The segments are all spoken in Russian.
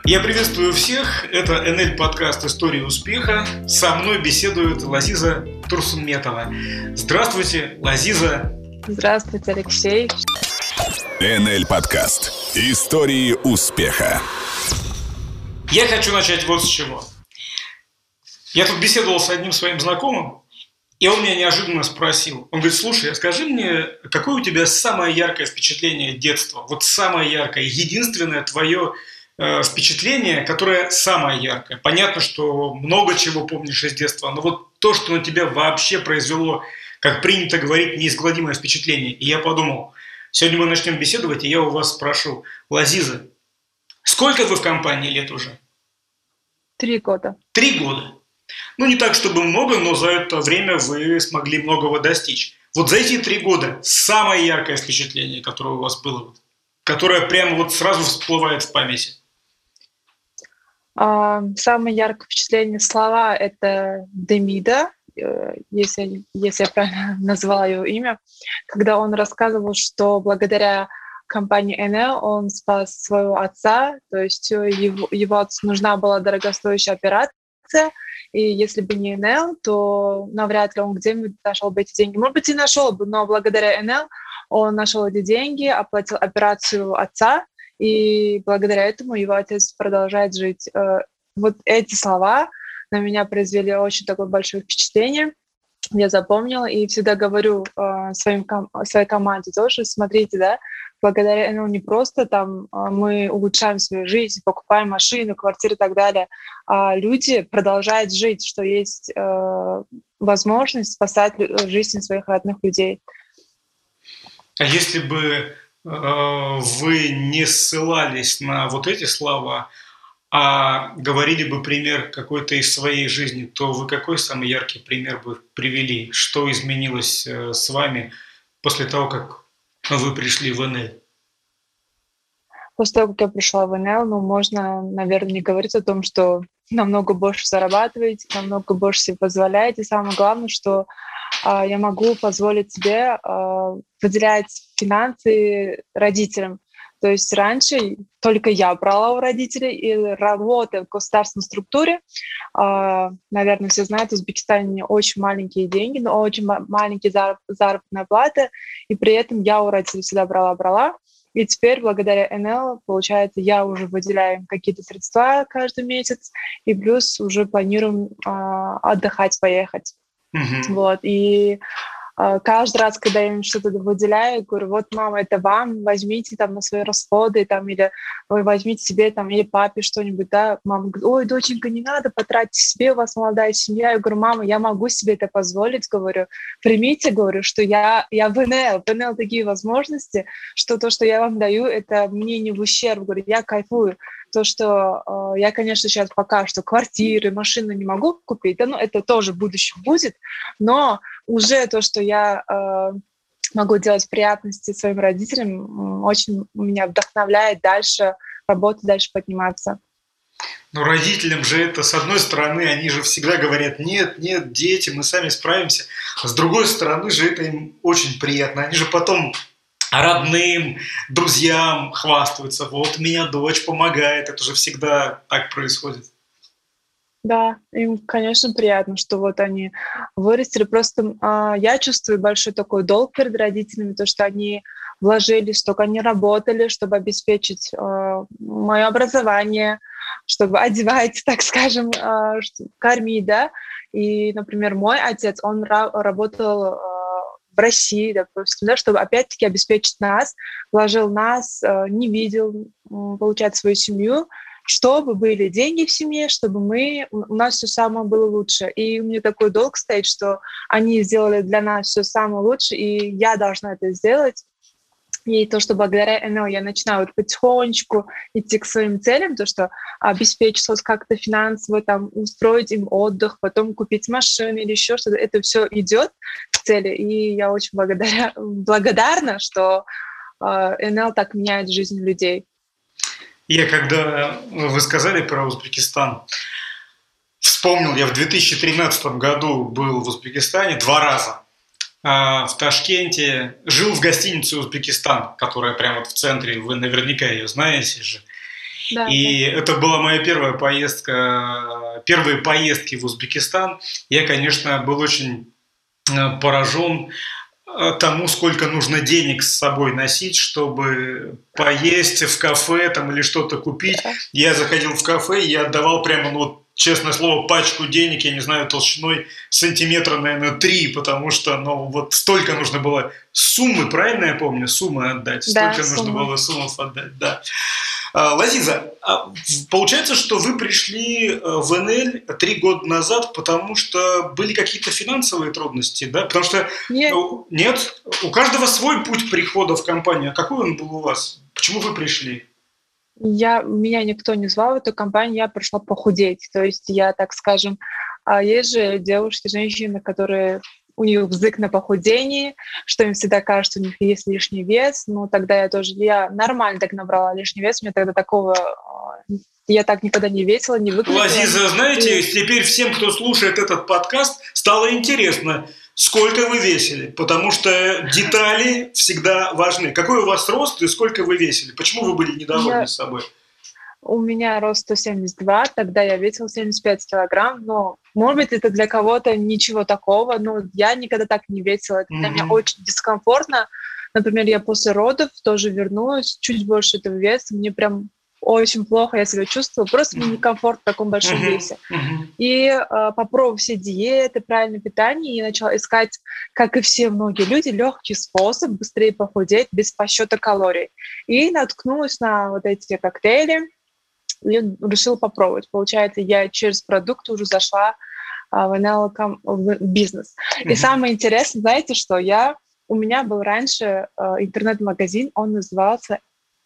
Я приветствую всех. Это НЛ подкаст «История успеха». Со мной беседует Лазиза Турсунметова. Здравствуйте, Лазиза. Здравствуйте, Алексей. НЛ подкаст «Истории успеха». Я хочу начать вот с чего. Я тут беседовал с одним своим знакомым, и он меня неожиданно спросил. Он говорит: слушай, скажи мне, какое у тебя самое яркое впечатление детства? Вот самое яркое, единственное твое впечатление, которое самое яркое. Понятно, что много чего помнишь из детства, но вот то, что на тебя вообще произвело, как принято говорить, неизгладимое впечатление. И я подумал, сегодня мы начнем беседовать, и я у вас спрошу: Лазиза, сколько вы в компании лет уже? 3 года. 3 года. Ну, не так, чтобы много, но за это время вы смогли многого достичь. Вот за эти 3 года самое яркое впечатление, которое у вас было, которое прямо вот сразу всплывает в памяти. Самое яркое впечатление слова — это Демида, если я правильно назвала его имя, когда он рассказывал, что благодаря компании НЛ он спас своего отца, то есть его отцу нужна была дорогостоящая операция, и если бы не НЛ, то навряд ли он где-нибудь нашел бы эти деньги. Может быть, и нашел бы, но благодаря НЛ он нашел эти деньги, оплатил операцию отца, и благодаря этому его отец продолжает жить. Вот эти слова на меня произвели очень такое большое впечатление. Я запомнила и всегда говорю своей команде тоже: смотрите, да, благодаря этому не просто там мы улучшаем свою жизнь, покупаем машину, квартиру и так далее, а люди продолжают жить, что есть возможность спасать жизнь своих родных людей. А если бы вы не ссылались на вот эти слова, а говорили бы пример какой-то из своей жизни, то вы какой самый яркий пример бы привели? Что изменилось с вами после того, как вы пришли в НЛ? После того, как я пришла в НЛ, можно, наверное, не говорить о том, что намного больше зарабатываете, намного больше себе позволяете. Самое главное, что я могу позволить себе выделять финансы родителям. То есть раньше только я брала у родителей, и работая в государственной структуре, наверное, все знают, в Узбекистане очень маленькие деньги, но очень маленькие заработные платы, и при этом я у родителей всегда брала. И теперь, благодаря НЛ, получается, я уже выделяю какие-то средства каждый месяц, и плюс уже планируем отдыхать, поехать. Вот, и каждый раз, когда я им что-то выделяю, говорю: вот, мама, это вам, возьмите там на свои расходы, там, или вы возьмите себе там, или папе что-нибудь, да. Мама говорит: ой, доченька, не надо, потратьте себе, у вас молодая семья. Я говорю: мама, я могу себе это позволить, говорю, примите, говорю, что я в НЛ такие возможности, что то, что я вам даю, это мне не в ущерб, говорю, я кайфую. То, что я, конечно, сейчас пока что квартиры, машины не могу купить, да, но это тоже в будущем будет, но уже то, что я могу делать приятности своим родителям, очень меня вдохновляет дальше работать, дальше подниматься. Но родителям же это, с одной стороны, они же всегда говорят: нет, дети, мы сами справимся. А с другой стороны же это им очень приятно. Они же потом родным, друзьям хвастаются: вот меня дочь помогает. Это же всегда так происходит. Да, им, конечно, приятно, что вот они вырастили. Просто я чувствую большой такой долг перед родителями, то, что они вложились, столько они работали, чтобы обеспечить мое образование, чтобы одевать, так скажем, кормить, да. И, например, мой отец, он работал в России, допустим, да, чтобы опять-таки обеспечить нас, вложил нас, не видел, получается, свою семью, чтобы были деньги в семье, чтобы у нас все самое было лучше. И у меня такой долг стоит, что они сделали для нас все самое лучшее, и я должна это сделать. И то, что благодаря НЛ я начинаю вот потихонечку идти к своим целям, то, что обеспечить вот как-то финансово, там, устроить им отдых, потом купить машину или еще что-то, это все идет к цели. И я очень благодарна, что НЛ так меняет жизнь людей. Когда вы сказали про Узбекистан, вспомнил, я в 2013 году был в Узбекистане 2 раза. В Ташкенте, жил в гостинице «Узбекистан», которая прямо вот в центре, вы наверняка ее знаете же. Да, да. И это была моя первая поездка, первые поездки в Узбекистан. Я, конечно, был очень поражен тому, сколько нужно денег с собой носить, чтобы поесть в кафе там, или что-то купить. Да. Я заходил в кафе, и я отдавал прямо, ну, вот, честное слово, пачку денег, я не знаю, толщиной сантиметра, наверное, 3, потому что, ну, вот столько нужно было суммы, правильно я помню, суммы отдать, Да, столько нужно сумма. было суммов отдать, да. Лазиза, получается, что вы пришли в НЛ 3 года назад, потому что были какие-то финансовые трудности, да? Потому что, Нет, ну, нет, у каждого свой путь прихода в компанию. А какой он был у вас? Почему вы пришли? меня никто не звал в эту компанию, я пришла похудеть. То есть я, так скажем, есть же девушки, женщины, которые у них бзык на похудении, что им всегда кажется, у них есть лишний вес. Ну, тогда я нормально так набрала лишний вес, у меня тогда такого, я так никогда не весила, не выглядела. Лазиза, знаете, И теперь всем, кто слушает этот подкаст, стало интересно, сколько вы весили, потому что детали всегда важны. Какой у вас рост и сколько вы весили? Почему вы были недовольны я, собой? у меня рост 172, тогда я весила 75 килограмм, но, может быть, это для кого-то ничего такого, но я никогда так не весила, это для меня Мгм. очень дискомфортно. Например, я после родов тоже вернулась, чуть больше этого веса, мне прям очень плохо я себя чувствовала, просто мне некомфортно в таком большом Мгм. весе. Мгм. И попробовав все диеты, правильное питание, я начала искать, как и все многие люди, легкий способ быстрее похудеть без подсчета калорий. И наткнулась на вот эти коктейли, и решила попробовать. Получается, я через продукт уже зашла в НЛ в бизнес. И Мгм. самое интересное, знаете, что у меня был раньше интернет-магазин, он назывался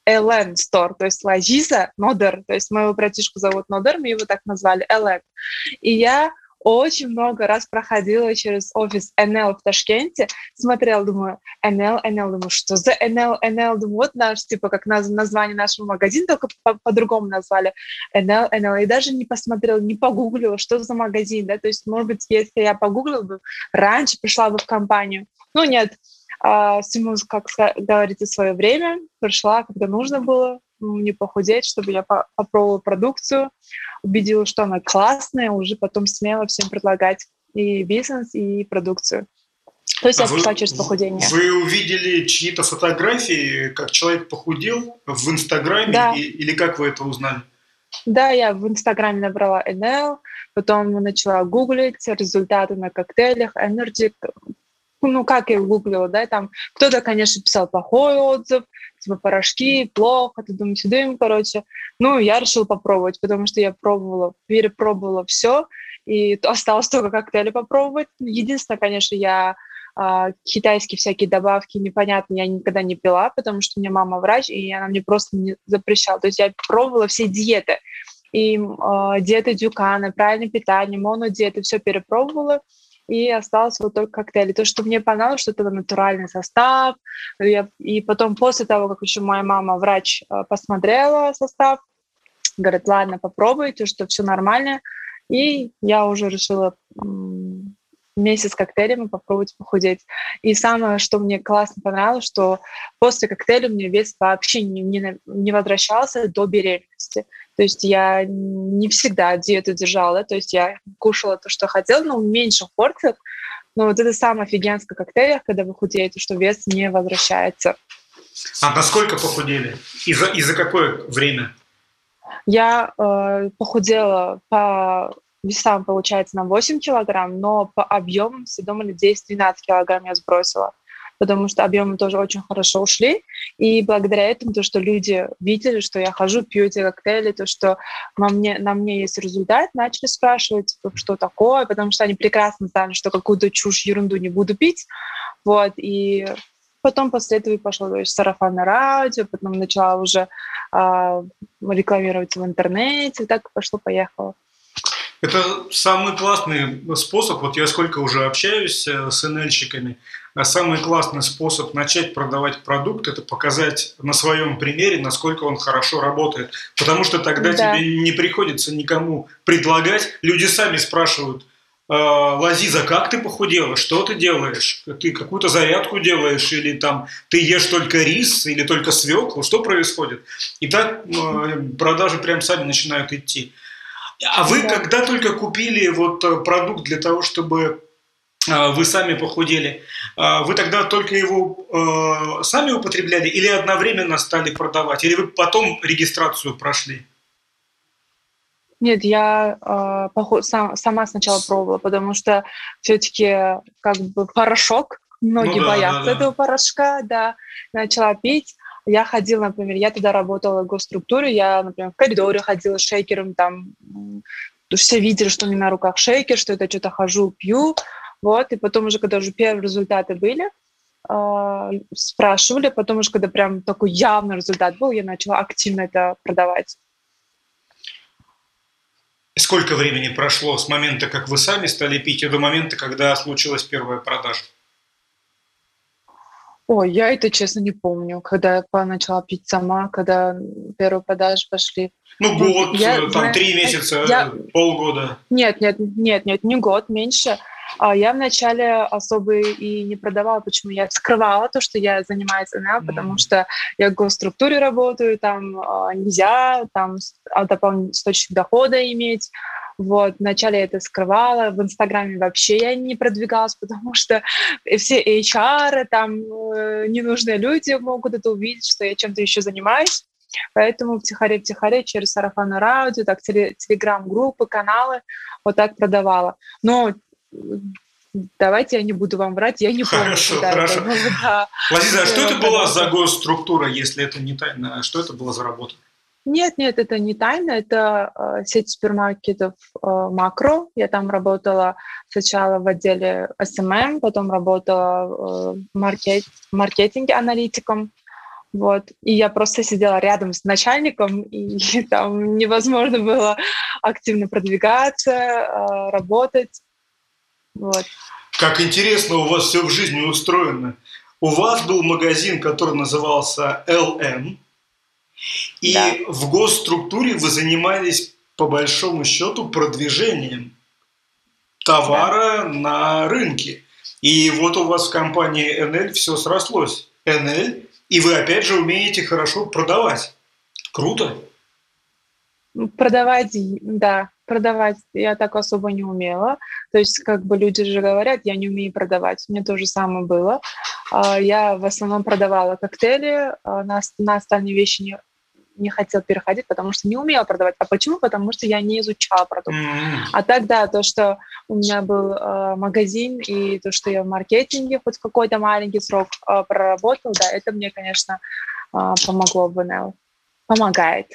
LN Store, то есть Лазиза Нодер, то есть моего братишку зовут Нодер, мы его так назвали, LN. И я очень много раз проходила через офис НЛ в Ташкенте, смотрела, думаю, НЛ, думаю, что за НЛ, думаю, вот наш, типа, как название нашего магазина, только по-другому назвали, НЛ, и даже не посмотрела, не погуглила, что за магазин, да, то есть, может быть, если я погуглила бы, раньше пришла бы в компанию, ну, нет, всему, как говорится, свое время, пришла, когда нужно было мне похудеть, чтобы я попробовала продукцию, убедилась, что она классная, уже потом смело всем предлагать и бизнес, и продукцию. То есть А я пришла через похудение. вы увидели чьи-то фотографии, как человек похудел в Инстаграме, Да, или как вы это узнали? да, я в Инстаграме набрала НЛ, потом начала гуглить результаты на коктейлях, Energy, ну, как я гуглила, да, там кто-то, конечно, писал плохой отзыв, типа порошки, плохо, ты думаешь, дым, короче. Ну, я решила попробовать, потому что я перепробовала все, и осталось только коктейли попробовать. Единственное, конечно, я китайские всякие добавки непонятные я никогда не пила, потому что у меня мама врач, и она мне просто не запрещала. То есть я пробовала все диеты, и диеты Дюкана, правильное питание, монодиеты, все перепробовала, и осталось вот только коктейли. То, что мне понравилось, что это натуральный состав. И потом, после того, как еще моя мама, врач, посмотрела состав, говорит, ладно, попробуйте, что все нормально. И я уже решила вместе с коктейлями попробовать похудеть. И самое, что мне классно понравилось, что после коктейля у меня вес вообще не возвращался до беременности. То есть я не всегда диету держала, то есть я кушала то, что хотела, но в меньших порциях. Но вот это самое офигенское в коктейлях, когда вы худеете, что вес не возвращается. А насколько похудели? И за какое время? Я похудела по весам, получается, на 8 килограмм, но по объемам все думали 10-12 килограмм я сбросила, потому что объемы тоже очень хорошо ушли. И благодаря этому, то, что люди видели, что я хожу, пью эти коктейли, то, что на мне есть результат, начали спрашивать, что такое, потому что они прекрасно знали, что какую-то чушь, ерунду не буду пить. Вот, и потом после этого пошло, то есть, сарафанное радио, потом начала уже рекламироваться в интернете, так пошло-поехало. Это самый классный способ, вот я сколько уже общаюсь с НЛьщиками, самый классный способ начать продавать продукт – это показать на своем примере, насколько он хорошо работает. Потому что тогда Да. тебе не приходится никому предлагать. Люди сами спрашивают, Лазиза, как ты похудела? Что ты делаешь? Ты какую-то зарядку делаешь? Или там ты ешь только рис? Или только свеклу? Что происходит? И так продажи прям сами начинают идти. А вы Да. когда только купили вот продукт для того, чтобы вы сами похудели, вы тогда только его сами употребляли или одновременно стали продавать? Или вы потом регистрацию прошли? Нет, я сама сначала пробовала, потому что все-таки как бы порошок, Ну многие да, да, боятся этого да. порошка, да, начала пить. Я ходила, например, я тогда работала в госструктуре, я, например, в коридоре ходила с шейкером, там, все видели, что у меня на руках шейкер, что это что-то хожу, пью, вот, и потом уже, когда уже первые результаты были, спрашивали, потом уже, когда прям такой явный результат был, я начала активно это продавать. Сколько времени прошло с момента, как вы сами стали пить, и до момента, когда случилась первая продажа? Ой, я это, честно, не помню, когда я начала пить сама, когда первые продажи пошли. Ну, Ну, год, я, там знаете, 3 месяца, я полгода. нет, не год, меньше. Я вначале особо и не продавала. Почему? Я скрывала то, что я занимаюсь НЛ, потому что я в госструктуре работаю, там нельзя, там дополнительный источник дохода иметь. Вот, вначале я это скрывала, в Инстаграме вообще я не продвигалась, потому что все HR, там ненужные люди могут это увидеть, что я чем-то еще занимаюсь. Поэтому втихаря через сарафанное радио, так, телеграм-группы, каналы, вот так продавала. Но давайте я не буду вам врать, я не помню, Хорошо, когда это хорошо. было, да, Лазиза, а что первая это была за продажа. госструктура, если это не тайна? Что это была за работа? Нет, это не тайна, это сеть супермаркетов «Макро». Я там работала сначала в отделе SMM, потом работала в маркетинге аналитиком. Вот. И я просто сидела рядом с начальником, и там невозможно было активно продвигаться, работать. Вот. Как интересно у вас все в жизни устроено. У вас был магазин, который назывался LM, Да, и в госструктуре вы занимались по большому счету продвижением да. товара на рынке. И вот у вас в компании NL все срослось. NL, и вы опять же умеете хорошо продавать. Круто. Продавать, да, продавать я так особо не умела. То есть, как бы люди же говорят, я не умею продавать. У меня то же самое было. Я в основном продавала коктейли, на остальные вещи не хотела переходить, потому что не умела продавать. А почему? Потому что я не изучала продукт. А так, да, то, что у меня был магазин, и то, что я в маркетинге хоть какой-то маленький срок проработала, да, это мне, конечно, помогло в НЛ. Помогает.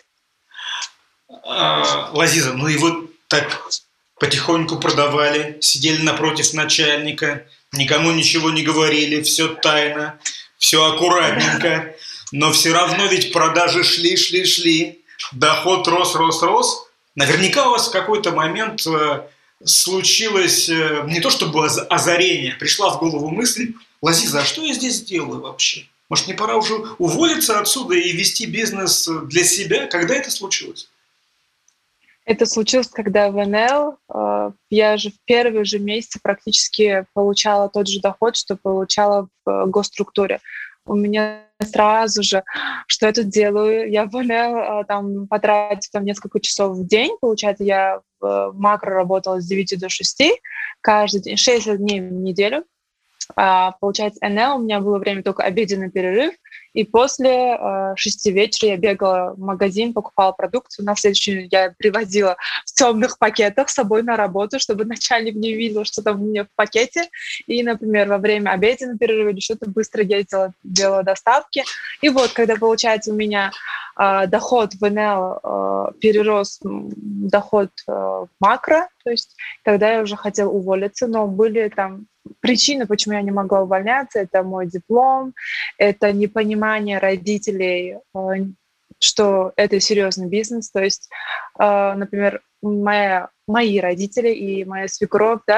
Лазиза, ну и вот так потихоньку продавали, сидели напротив начальника, никому ничего не говорили, все тайно, все аккуратненько, но все равно ведь продажи шли, доход рос. Наверняка у вас в какой-то момент случилось не то чтобы озарение, пришла в голову мысль: Лазиза, а что я здесь делаю вообще? Может, не пора уже уволиться отсюда и вести бизнес для себя? Когда это случилось? Это случилось, когда в НЛ я же в первые же месяцы практически получала тот же доход, что получала в госструктуре. У меня сразу же, что я тут делаю? Я в НЛ там потратила там несколько часов в день. Получается, я в макро работала с 9 до 6, каждый день, 6 дней в неделю. Получается, НЛ у меня было время только обеденный перерыв, и после 6 вечера я бегала в магазин, покупала продукцию. На следующий день я привозила в темных пакетах с собой на работу, чтобы начальник не видел, что там у меня в пакете. И, например, во время обеденного перерыва или что-то быстро ездила, делала доставки. И вот, когда, получается, у меня доход в НЛ перерос доход в макро, то есть тогда я уже хотела уволиться, но были там причины, почему я не могла увольняться. Это мой диплом, это непонимание родителей, что это серьезный бизнес. То есть, например, мои родители и моя свекровь, да,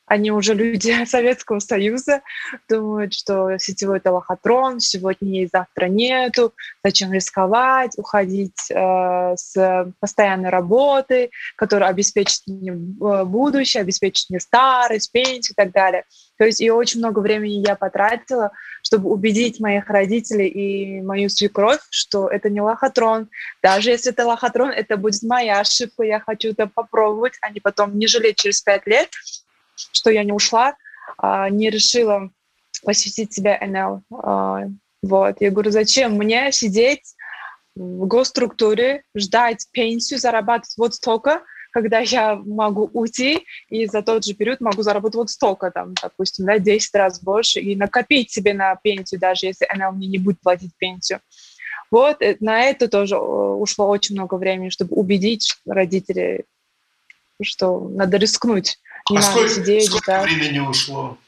они уже люди Советского Союза, думают, что сетевой — это лохотрон, сегодня есть, завтра нету, зачем рисковать, уходить с постоянной работы, которая обеспечит мне будущее, обеспечит мне старость, пенсию и так далее. То есть и очень много времени я потратила, чтобы убедить моих родителей и мою свекровь, что это не лохотрон. Даже если это лохотрон, это будет моя ошибка, я хочу это попробовать, а не потом не жалеть через 5 лет, что я не ушла, не решила посвятить себя НЛ. Вот. Я говорю, зачем мне сидеть в госструктуре, ждать пенсию, зарабатывать вот столько, когда я могу уйти и за тот же период могу заработать вот столько, там, допустим, 10 раз больше, и накопить себе на пенсию, даже если она мне не будет платить пенсию. Вот, на это тоже ушло очень много времени, чтобы убедить родителей, что надо рискнуть. Не надо сколько сидеть, ждать. Времени ушло?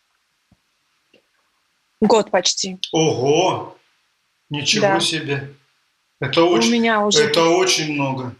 Год почти. Ого! Ничего себе! Это очень много.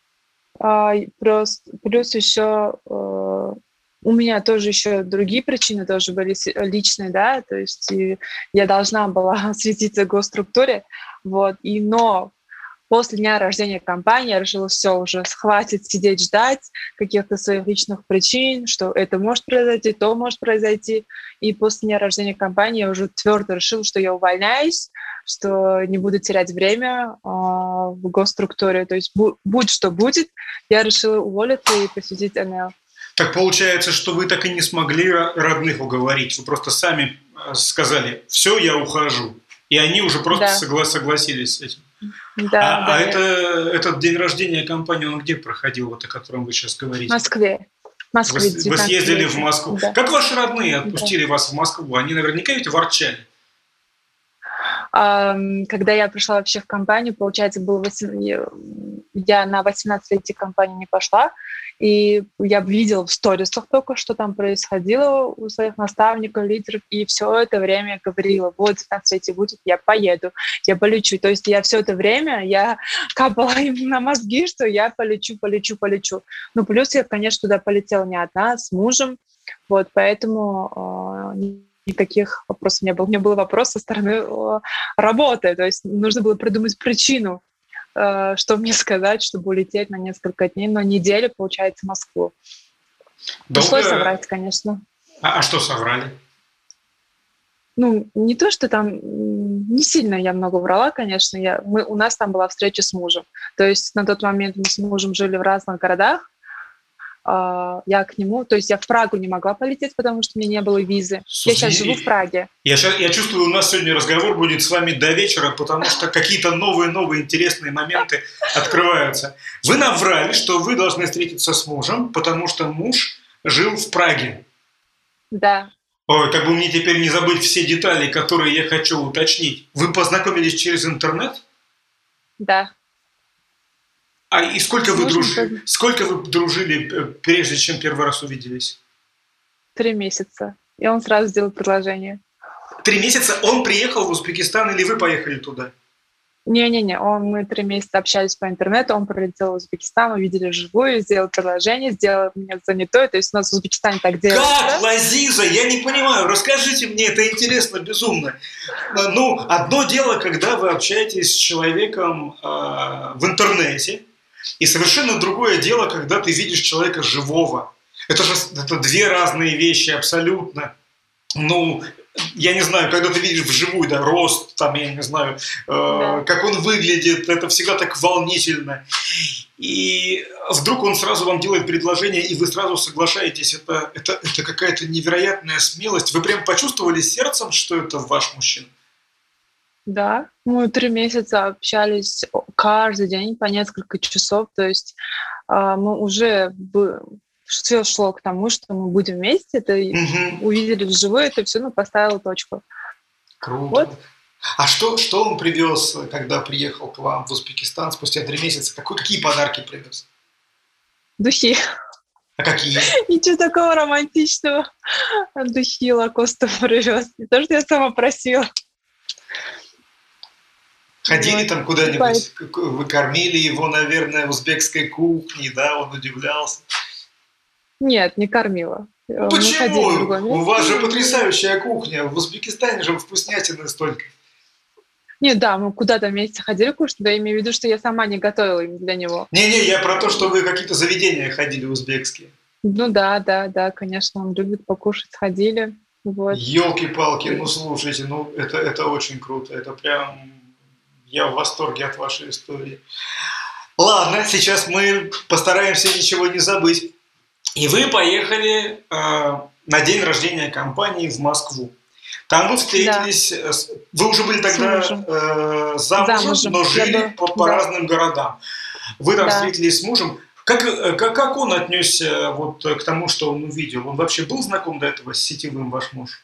Плюс еще у меня тоже еще другие причины тоже были личные, да, то есть я должна была светиться в госструктуре, вот, но после дня рождения компании я решила, все, уже хватит сидеть ждать каких-то своих личных причин, что это может произойти, то может произойти. И после дня рождения компании я уже твердо решила, что я увольняюсь, что не буду терять время в госструктуре. То есть будь что будет, я решила уволиться и посвятить НЛ. Так получается, что вы так и не смогли родных уговорить. Вы просто сами сказали, все, я ухожу. И они уже просто согласились с этим. Да, этот день рождения компании, он где проходил, вот о котором вы сейчас говорите? В Москве. Вы съездили в Москву. Да. Как ваши родные отпустили вас в Москву? Они наверняка ведь ворчали. Когда я пришла вообще в компанию, получается, я на 18-летие компании не пошла, и я видела в сторисах только, что там происходило у своих наставников, лидеров, и все это время говорила, вот 19-летие будет, я поеду, я полечу. То есть я все это время, я капала им на мозги, что я полечу. Ну, плюс я, конечно, туда полетела не одна, с мужем, вот, поэтому никаких вопросов не было. У меня был вопрос со стороны работы, то есть нужно было придумать причину, что мне сказать, чтобы улететь на несколько дней, но неделю, получается, в Москву. Пришлось соврать, конечно. А что соврали? Ну, не то, что там не сильно я много врала, конечно. У нас там была встреча с мужем. То есть на тот момент мы с мужем жили в разных городах. Я к нему, то есть я в Прагу не могла полететь, потому что у меня не было визы. Я сейчас живу в Праге. Я чувствую, у нас сегодня разговор будет с вами до вечера, потому что какие-то новые интересные моменты открываются. Вы наврали, что вы должны встретиться с мужем, потому что муж жил в Праге. Да. Ой, как бы мне теперь не забыть все детали, которые я хочу уточнить. Вы познакомились через интернет? Да. И сколько вы дружили, прежде чем первый раз увиделись? 3 месяца. И он сразу сделал предложение. 3 месяца? Он приехал в Узбекистан или вы поехали туда? Не-не-не, мы 3 месяца общались по интернету, он прилетел в Узбекистан, увидели вживую, сделал предложение, сделал меня занятой, то есть у нас в Узбекистане так делается. Как, Лазиза? Я не понимаю, расскажите мне, это интересно безумно. Ну, одно дело, когда вы общаетесь с человеком в интернете, и совершенно другое дело, когда ты видишь человека живого. Это 2 разные вещи абсолютно. Ну, я не знаю, когда ты видишь вживую, да, рост, там, я не знаю, как он выглядит, это всегда так волнительно. И вдруг он сразу вам делает предложение, и вы сразу соглашаетесь. Это какая-то невероятная смелость. Вы прям почувствовали сердцем, что это ваш мужчина? Да, мы 3 месяца общались каждый день по несколько часов, то есть мы уже все шло к тому, что мы будем вместе, это увидели вживую, это все, поставила точку. Круто. Вот. А что он привез, когда приехал к вам в Узбекистан спустя 3 месяца? Какие подарки привез? Духи. А какие? Ничего такого романтичного. Духи Лакостов привез. Не то, что я сама просила. Ходили там куда-нибудь, вы кормили его, наверное, узбекской кухней, да, он удивлялся? Нет, не кормила. Мы ходили в другое Почему? У вас же место. потрясающая кухня. В Узбекистане же вкуснятины столько. Нет, да, мы куда-то вместе ходили кушать, да, имею в виду, что я сама не готовила им для него. Не-не, я про то, что вы какие-то заведения ходили узбекские. Ну да, конечно, он любит покушать, ходили, вот. Ёлки-палки, ну слушайте, ну это очень круто. Это прям... Я в восторге от вашей истории. Ладно, сейчас мы постараемся ничего не забыть. И вы поехали на день рождения компании в Москву. Там вы встретились, вы уже были тогда замужем, но жили по разным городам. Вы там встретились с мужем. Как он отнесся вот к тому, что он увидел? Он вообще был знаком до этого с сетевым, ваш муж?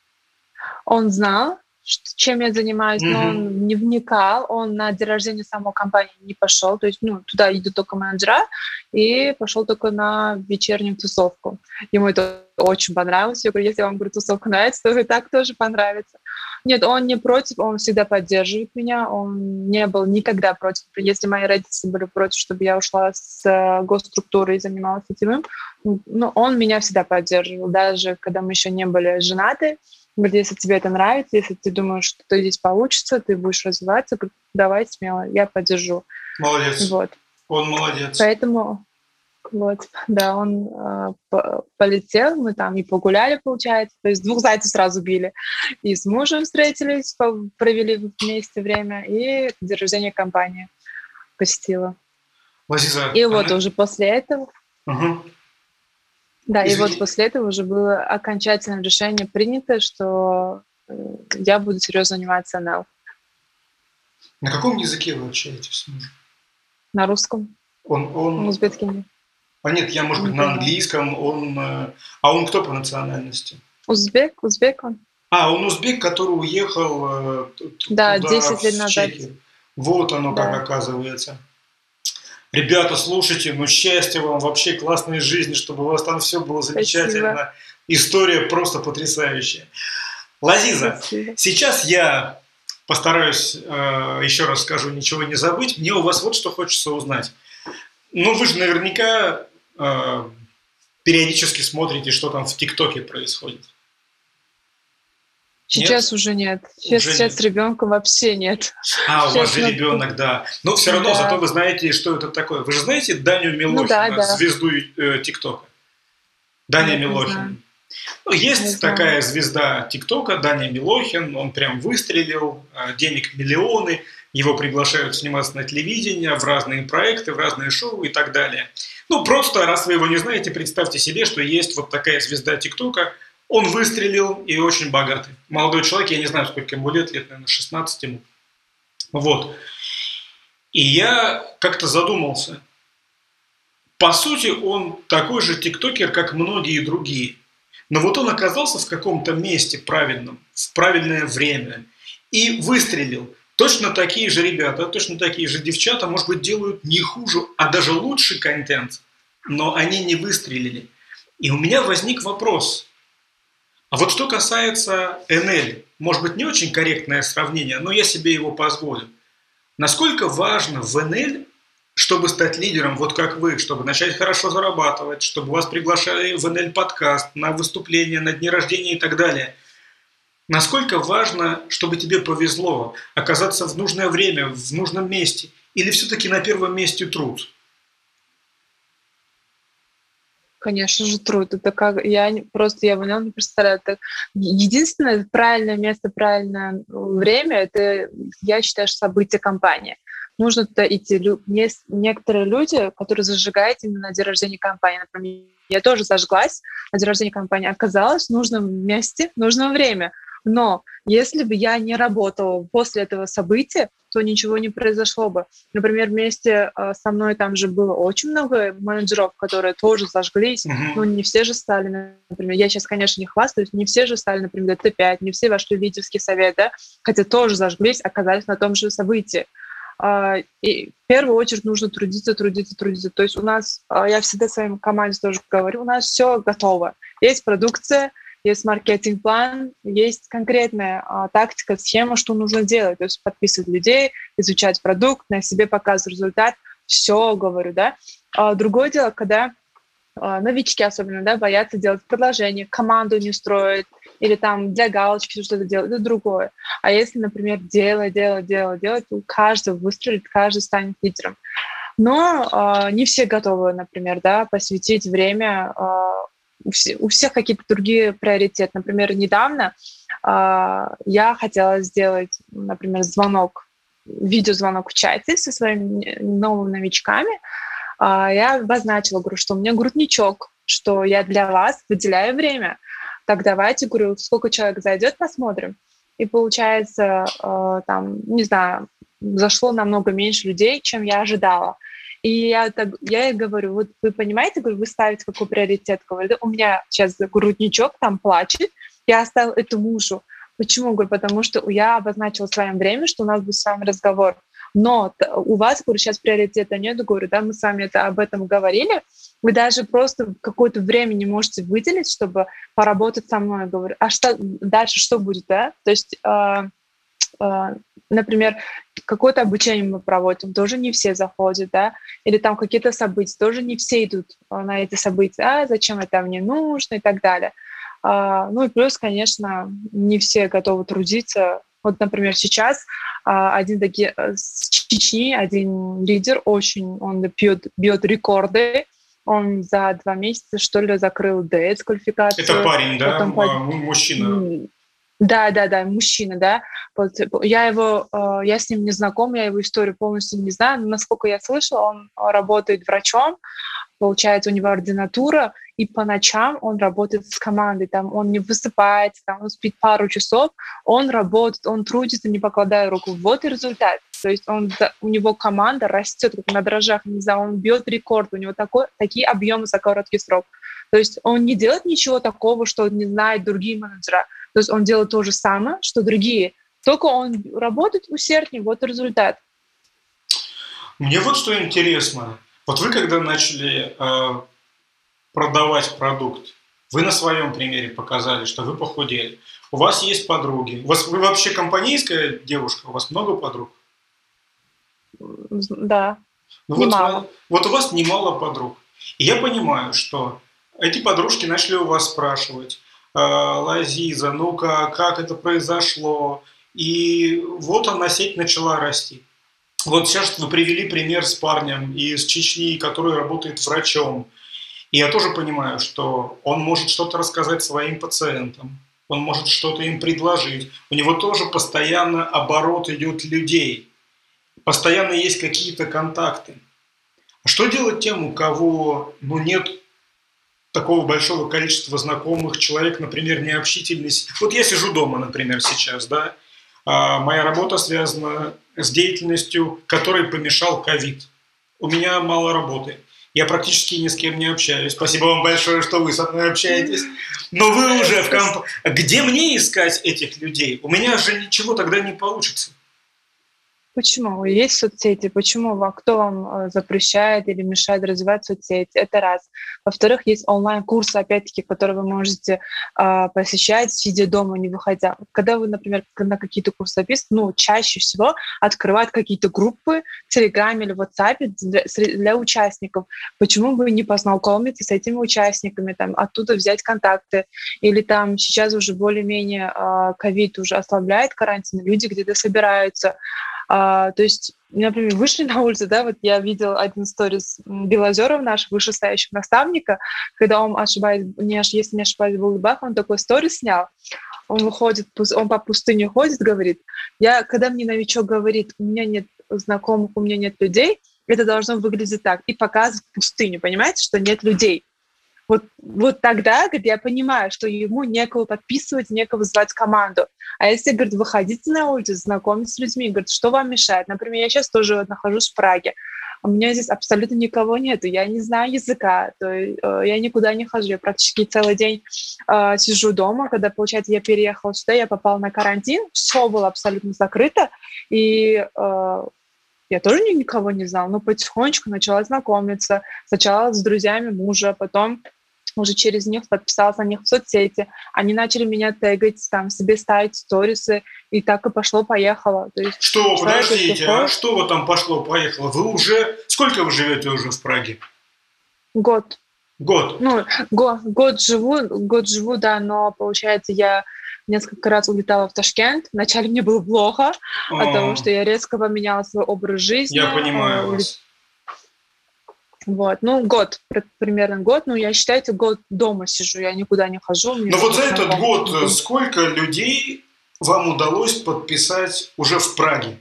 Он знал, чем я занимаюсь, но он не вникал, он на день рождения самой компании не пошел, то есть туда идут только менеджера, и пошел только на вечернюю тусовку. Ему это очень понравилось. Я говорю, если вам тусовка нравится, то и так тоже понравится. Нет, он не против, он всегда поддерживает меня, он не был никогда против. Если мои родители были против, чтобы я ушла с госструктуры и занималась сетевым, но он меня всегда поддерживал, даже когда мы еще не были женаты. Говорит, если тебе это нравится, если ты думаешь, что ты здесь получится, ты будешь развиваться, давай смело, я поддержу. Молодец. Вот. Он молодец. Поэтому, вот, да, он полетел, мы там и погуляли, получается, то есть 2 зайцев сразу били. И с мужем встретились, провели вместе время, и день рождения компании посетила. Лазиза, и вот уже после этого... Угу. Да, и вот после этого уже было окончательное решение принято, что я буду серьезно заниматься НЛ. На каком языке вы общаетесь с мужем? На русском. Он узбекский нет. А нет, я, может быть, на английском. А он кто по национальности? Узбек он. Он узбек, который уехал да, туда, 10 лет назад. Чехию. Вот оно как оказывается. Ребята, слушайте, счастья вам, вообще классной жизни, чтобы у вас там все было замечательно. Спасибо. История просто потрясающая. Лазиза, Спасибо. Сейчас я постараюсь, еще раз скажу, ничего не забыть. Мне у вас вот что хочется узнать. Вы же наверняка периодически смотрите, что там в ТикТоке происходит. Сейчас уже нет. Сейчас с ребенком вообще нет. У вас же ребенок, да. Но все равно, зато вы знаете, что это такое. Вы же знаете Даню Милохина, звезду ТикТока? Даня Милохин. Есть такая звезда ТикТока, Даня Милохин. Он прям выстрелил, денег миллионы. Его приглашают сниматься на телевидении, в разные проекты, в разные шоу и так далее. Просто, раз вы его не знаете, представьте себе, что есть вот такая звезда ТикТока. Он выстрелил и очень богатый. Молодой человек, я не знаю, сколько ему лет, наверное, 16 ему. Вот. И я как-то задумался. По сути, он такой же тиктокер, как многие другие. Но вот он оказался в каком-то месте правильном, в правильное время и выстрелил. Точно такие же ребята, точно такие же девчата, может быть, делают не хуже, а даже лучший контент, но они не выстрелили. И у меня возник вопрос. А вот что касается НЛ, может быть, не очень корректное сравнение, но я себе его позволю. Насколько важно в НЛ, чтобы стать лидером, вот как вы, чтобы начать хорошо зарабатывать, чтобы вас приглашали в НЛ-подкаст, на выступления, на дни рождения и так далее. Насколько важно, чтобы тебе повезло оказаться в нужное время, в нужном месте, или все-таки на первом месте труд? Конечно же, труд. Это как я не представляю. Это единственное правильное место, правильное время. Это, я считаю, событие компании. Нужно туда идти. Есть некоторые люди, которые зажигают именно на день рождения компании. Например, я тоже зажглась на день рождения компании. Оказалось в нужном месте, в нужное время. Но если бы я не работала после этого события, то ничего не произошло бы. Например, вместе со мной там же было очень много менеджеров, которые тоже зажглись. Но не все же стали, например, я сейчас, конечно, не хвастаюсь, не все же стали, например, ТТ5, не все вошли в лидерский совет, да, хотя тоже зажглись, оказались на том же событии. И в первую очередь нужно трудиться. То есть у нас, я всегда своим команде тоже говорю, у нас все готово. Есть продукция, есть маркетинг-план, есть конкретная тактика, схема, что нужно делать. То есть подписывать людей, изучать продукт, на себе показывать результат. Все, говорю, да. Другое дело, когда новички особенно, да, боятся делать предложение, команду не строят, или там для галочки что-то делать, это другое. А если, например, делать, то каждый выстрелит, каждый станет лидером. Но не все готовы, например, да, посвятить время, у всех какие-то другие приоритеты. Например, недавно я хотела сделать, например, видеозвонок в чате со своими новыми новичками. Я обозначила, говорю, что у меня грудничок, что я для вас выделяю время. Так давайте, говорю, сколько человек зайдет, посмотрим. И получается, там, не знаю, зашло намного меньше людей, чем я ожидала. И я ей говорю, вот вы понимаете, говорю, вы ставите какой приоритет? Говорю, да, у меня сейчас грудничок там плачет, я оставила это мужу. Почему? Говорю, потому что я обозначила с вами время, что у нас будет с вами разговор. Но у вас, говорю, сейчас приоритета нет, говорю, да, мы с вами об этом говорили, вы даже просто какое-то время не можете выделить, чтобы поработать со мной, говорю, а что дальше, что будет, да? То есть, например, какое-то обучение мы проводим, тоже не все заходят, да, или там какие-то события, тоже не все идут на эти события, зачем это мне нужно и так далее. Ну и плюс, конечно, не все готовы трудиться. Вот, например, сейчас один с Чечни, один лидер, он бьет рекорды. Он за 2 месяца, что ли, закрыл дисквалификацию. Это парень, да? Мужчина. Да, мужчина, да. Я с ним не знакома, я его историю полностью не знаю, но, насколько я слышала, он работает врачом, получается, у него ординатура, и по ночам он работает с командой, там он не высыпается, там он спит пару часов, он работает, он трудится, не покладая руку. Вот и результат. То есть у него команда растет, как на дрожжах, не знаю, он бьет рекорд, у него такие объемы за короткий срок. То есть он не делает ничего такого, что не знают другие менеджеры. То есть он делает то же самое, что другие. Только он работает усерднее, вот результат. Мне вот что интересно. Вот вы когда начали продавать продукт, вы на своем примере показали, что вы похудели. У вас есть подруги. Вы вообще компанейская девушка? У вас много подруг? Да, немало. Вот у вас немало подруг. И я понимаю, что эти подружки начали у вас спрашивать: Лазиза, ну-ка, как это произошло? И вот она, сеть начала расти. Вот сейчас вы привели пример с парнем из Чечни, который работает врачом. И я тоже понимаю, что он может что-то рассказать своим пациентам, он может что-то им предложить. У него тоже постоянно оборот идет людей, постоянно есть какие-то контакты. А что делать тем, у кого нет такого большого количества знакомых, человек, например, необщительный? Вот я сижу дома, например, сейчас, да, моя работа связана с деятельностью, которой помешал ковид. У меня мало работы. Я практически ни с кем не общаюсь. Спасибо вам большое, что вы со мной общаетесь. Но вы уже в компании. Где мне искать этих людей? У меня же ничего тогда не получится. Почему? Есть соцсети. Почему? Кто вам запрещает или мешает развивать соцсети? Это раз. Во-вторых, есть онлайн-курсы, опять-таки, которые вы можете посещать, сидя дома, не выходя. Когда вы, например, на какие-то курсы записаны, чаще всего открывают какие-то группы в Телеграме или в WhatsApp для участников. Почему бы не познакомиться с этими участниками, там, оттуда взять контакты? Или там сейчас уже более-менее ковид уже ослабляет карантин, люди где-то собираются. То есть, например, вышли на улицу, да, вот я видела один сторис Белозерова, нашего вышестоящего наставника, когда он, если не ошибаюсь, был в Улыбах, он такой сторис снял, он по пустыне ходит, говорит, когда мне новичок говорит, у меня нет знакомых, у меня нет людей, это должно выглядеть так, и показывать пустыню, понимаете, что нет людей. Вот тогда, говорит, я понимаю, что ему некого подписывать, некого звать в команду. А если, говорит, выходите на улицу, знакомиться с людьми, говорит, что вам мешает? Например, я сейчас тоже нахожусь в Праге. У меня здесь абсолютно никого нету, я не знаю языка, я никуда не хожу, я практически целый день сижу дома. Когда, получается, я переехала сюда, я попала на карантин, все было абсолютно закрыто, и я тоже никого не знала, но потихонечку начала знакомиться. Сначала с друзьями мужа, потом уже через них подписалась на них в соцсети. Они начали меня тегать, там, себе ставить сторисы, и так и пошло-поехало. То есть, что, подождите, что вот там пошло-поехало? Вы уже... Сколько вы живете уже в Праге? Год. Год. Ну, год живу, да, но, получается, я несколько раз улетала в Ташкент. Вначале мне было плохо от того, А, что я резко поменяла свой образ жизни. я понимаю вас. Вот, ну, примерно год. Ну, я, считайте, год дома сижу, я никуда не хожу. Мне Но вот много за этот знакомых. год сколько людей вам удалось подписать уже в Праге?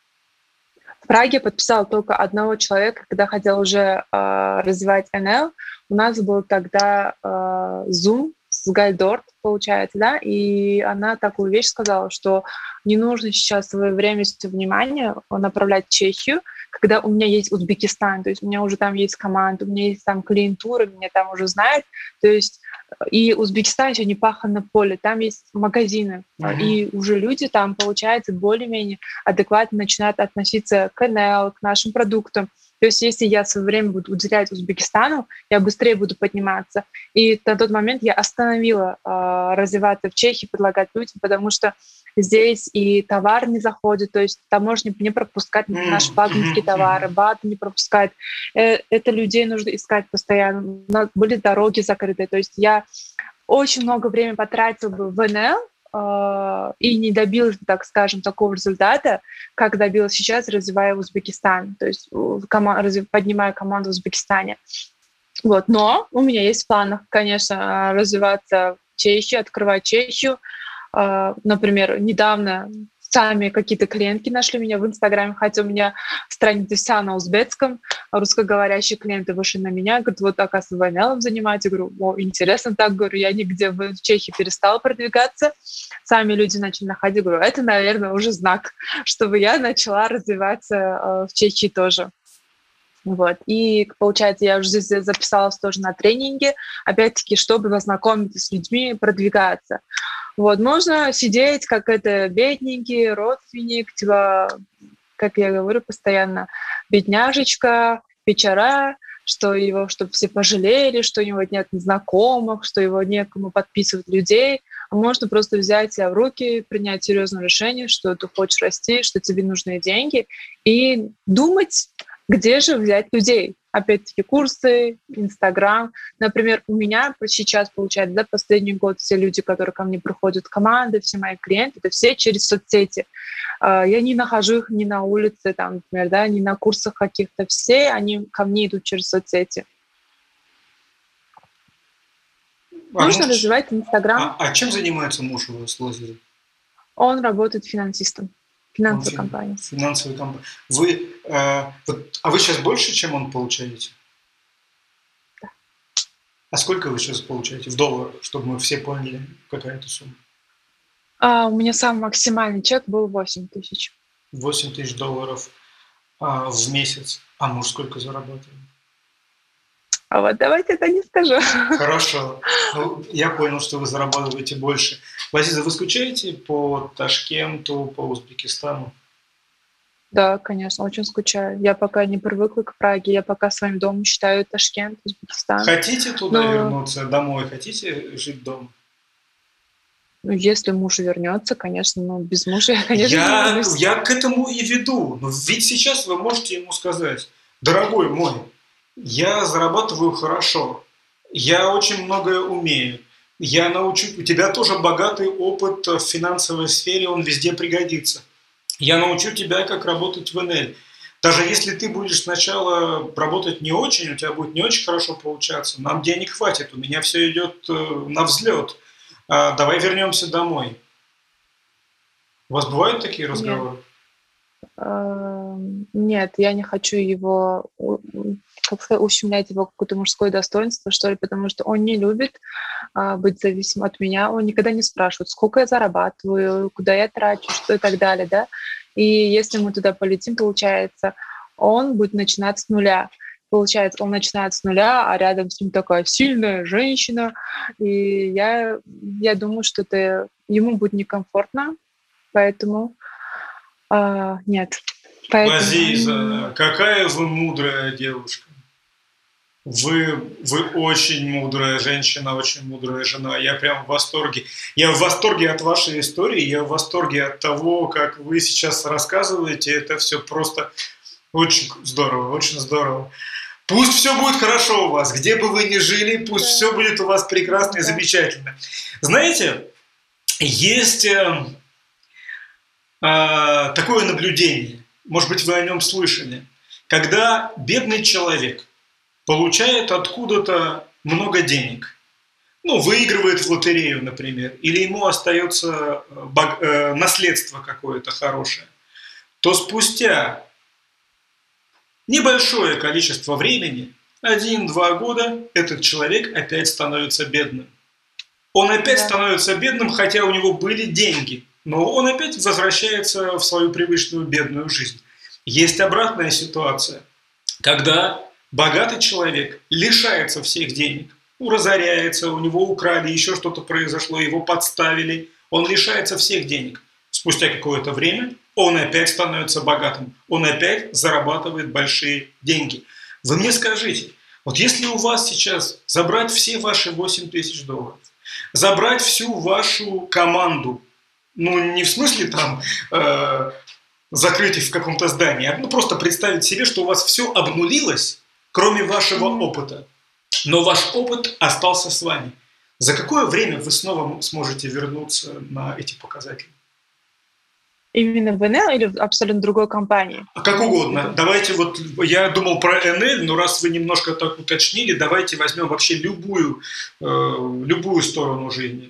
В Праге подписала только одного человека, когда хотела уже развивать НЛ. У нас был тогда Zoom с Гайдорт, получается, да, и она такую вещь сказала, что не нужно сейчас свое время и внимание направлять в Чехию, когда у меня есть Узбекистан, то есть у меня уже там есть команда, у меня есть там клиентура, меня там уже знают, то есть и Узбекистан еще не пахано поле, там есть магазины, и уже люди там, получается, более-менее адекватно начинают относиться к НЛ, к нашим продуктам. То есть если я свое время буду уделять Узбекистану, я быстрее буду подниматься. И на тот момент я остановила развиваться в Чехии, предлагать людям, потому что здесь и товар не заходит, то есть таможня не пропускает наши флагманские товары, БАТ не пропускает. Это людей нужно искать постоянно. У нас были дороги закрыты. То есть я очень много времени потратила бы в НЛ, и не добилась, так скажем, такого результата, как добилась сейчас, развивая Узбекистан, то есть поднимая команду в Узбекистане. Вот. Но у меня есть в планах, конечно, развиваться в Чехии, открывать Чехию. Например, недавно сами какие-то клиентки нашли меня в Инстаграме, хотя у меня страница вся на узбекском, русскоговорящие клиенты вышли на меня, говорят, вот, оказывается, вы НЛом занимаетесь. Я говорю, о, интересно так, говорю, я нигде в Чехии перестала продвигаться. Сами люди начали находить, говорю, это, наверное, уже знак, чтобы я начала развиваться в Чехии тоже. Вот. И, получается, я уже здесь записалась тоже на тренинги, опять-таки, чтобы познакомиться с людьми, продвигаться. Вот, можно сидеть, как это, бедненький родственник, типа, как я говорю постоянно, бедняжечка, печора, что его, чтобы все пожалели, что у него нет знакомых, что его некому подписывать людей. А можно просто взять себя в руки, принять серьезное решение, что ты хочешь расти, что тебе нужны деньги, и думать, где же взять людей. Опять-таки курсы, Инстаграм. Например, у меня сейчас, получается, да, последний год все люди, которые ко мне приходят, команды, все мои клиенты, это все через соцсети. Я не нахожу их ни на улице, там, например, да, ни на курсах каких-то. Все они ко мне идут через соцсети. Нужно развивать Инстаграм. А чем занимается муж у вас, Лазарь? Он работает финансистом. Финансовой компании. Финансовой компании. А вы сейчас больше, чем он получаете? Да. А сколько вы сейчас получаете в долларах, чтобы мы все поняли, какая это сумма? У меня самый максимальный чек был 8 тысяч. 8 тысяч долларов в месяц. А муж сколько зарабатывает? А вот давайте это не скажу. Хорошо. Ну, я понял, что вы зарабатываете больше. Лазиза, вы скучаете по Ташкенту, по Узбекистану? Да, конечно, очень скучаю. Я пока не привыкла к Праге, я пока своим домом считаю Ташкент, Узбекистан. Хотите туда вернуться, домой? Хотите жить дома? Ну, если муж вернется, конечно, но без мужа я, конечно, не вернусь. Я к этому и веду. Но ведь сейчас вы можете ему сказать, дорогой мой, я зарабатываю хорошо, я очень многое умею, я научу, у тебя тоже богатый опыт в финансовой сфере, он везде пригодится. Я научу тебя, как работать в НЛ. Даже если ты будешь сначала работать не очень, у тебя будет не очень хорошо получаться, нам денег хватит, у меня все идет на взлет. Давай вернемся домой. У вас бывают такие разговоры? Нет, я не хочу его, как сказать, ущемлять его какое-то мужское достоинство, что ли, потому что он не любит быть зависимым от меня. Он никогда не спрашивает, сколько я зарабатываю, куда я трачу, что и так далее, да. И если мы туда полетим, получается, он будет начинать с нуля. Получается, он начинает с нуля, а рядом с ним такая сильная женщина. И я думаю, что ему будет некомфортно, поэтому нет. Поэтому... Лазиза, какая вы мудрая девушка. Вы очень мудрая женщина, очень мудрая жена. Я прям в восторге. Я в восторге от вашей истории, я в восторге от того, как вы сейчас рассказываете. Это все просто очень здорово, очень здорово. Пусть все будет хорошо у вас, где бы вы ни жили, пусть все будет у вас прекрасно и замечательно. Знаете, есть такое наблюдение, может быть, вы о нем слышали, когда бедный человек получает откуда-то много денег, выигрывает в лотерею, например, или ему остается наследство какое-то хорошее, то спустя небольшое количество времени, 1-2 года, этот человек опять становится бедным. Он опять становится бедным, хотя у него были деньги, но он опять возвращается в свою привычную бедную жизнь. Есть обратная ситуация, когда богатый человек лишается всех денег, разоряется, у него украли, еще что-то произошло, его подставили, он лишается всех денег. Спустя какое-то время он опять становится богатым, он опять зарабатывает большие деньги. Вы мне скажите, вот если у вас сейчас забрать все ваши $8000, забрать всю вашу команду, не в смысле там закрыть их в каком-то здании, а просто представить себе, что у вас все обнулилось, кроме вашего опыта, но ваш опыт остался с вами. За какое время вы снова сможете вернуться на эти показатели? Именно в НЛ или в абсолютно другой компании? Как угодно. Давайте я думал про НЛ, но раз вы немножко так уточнили, давайте возьмем вообще любую сторону жизни.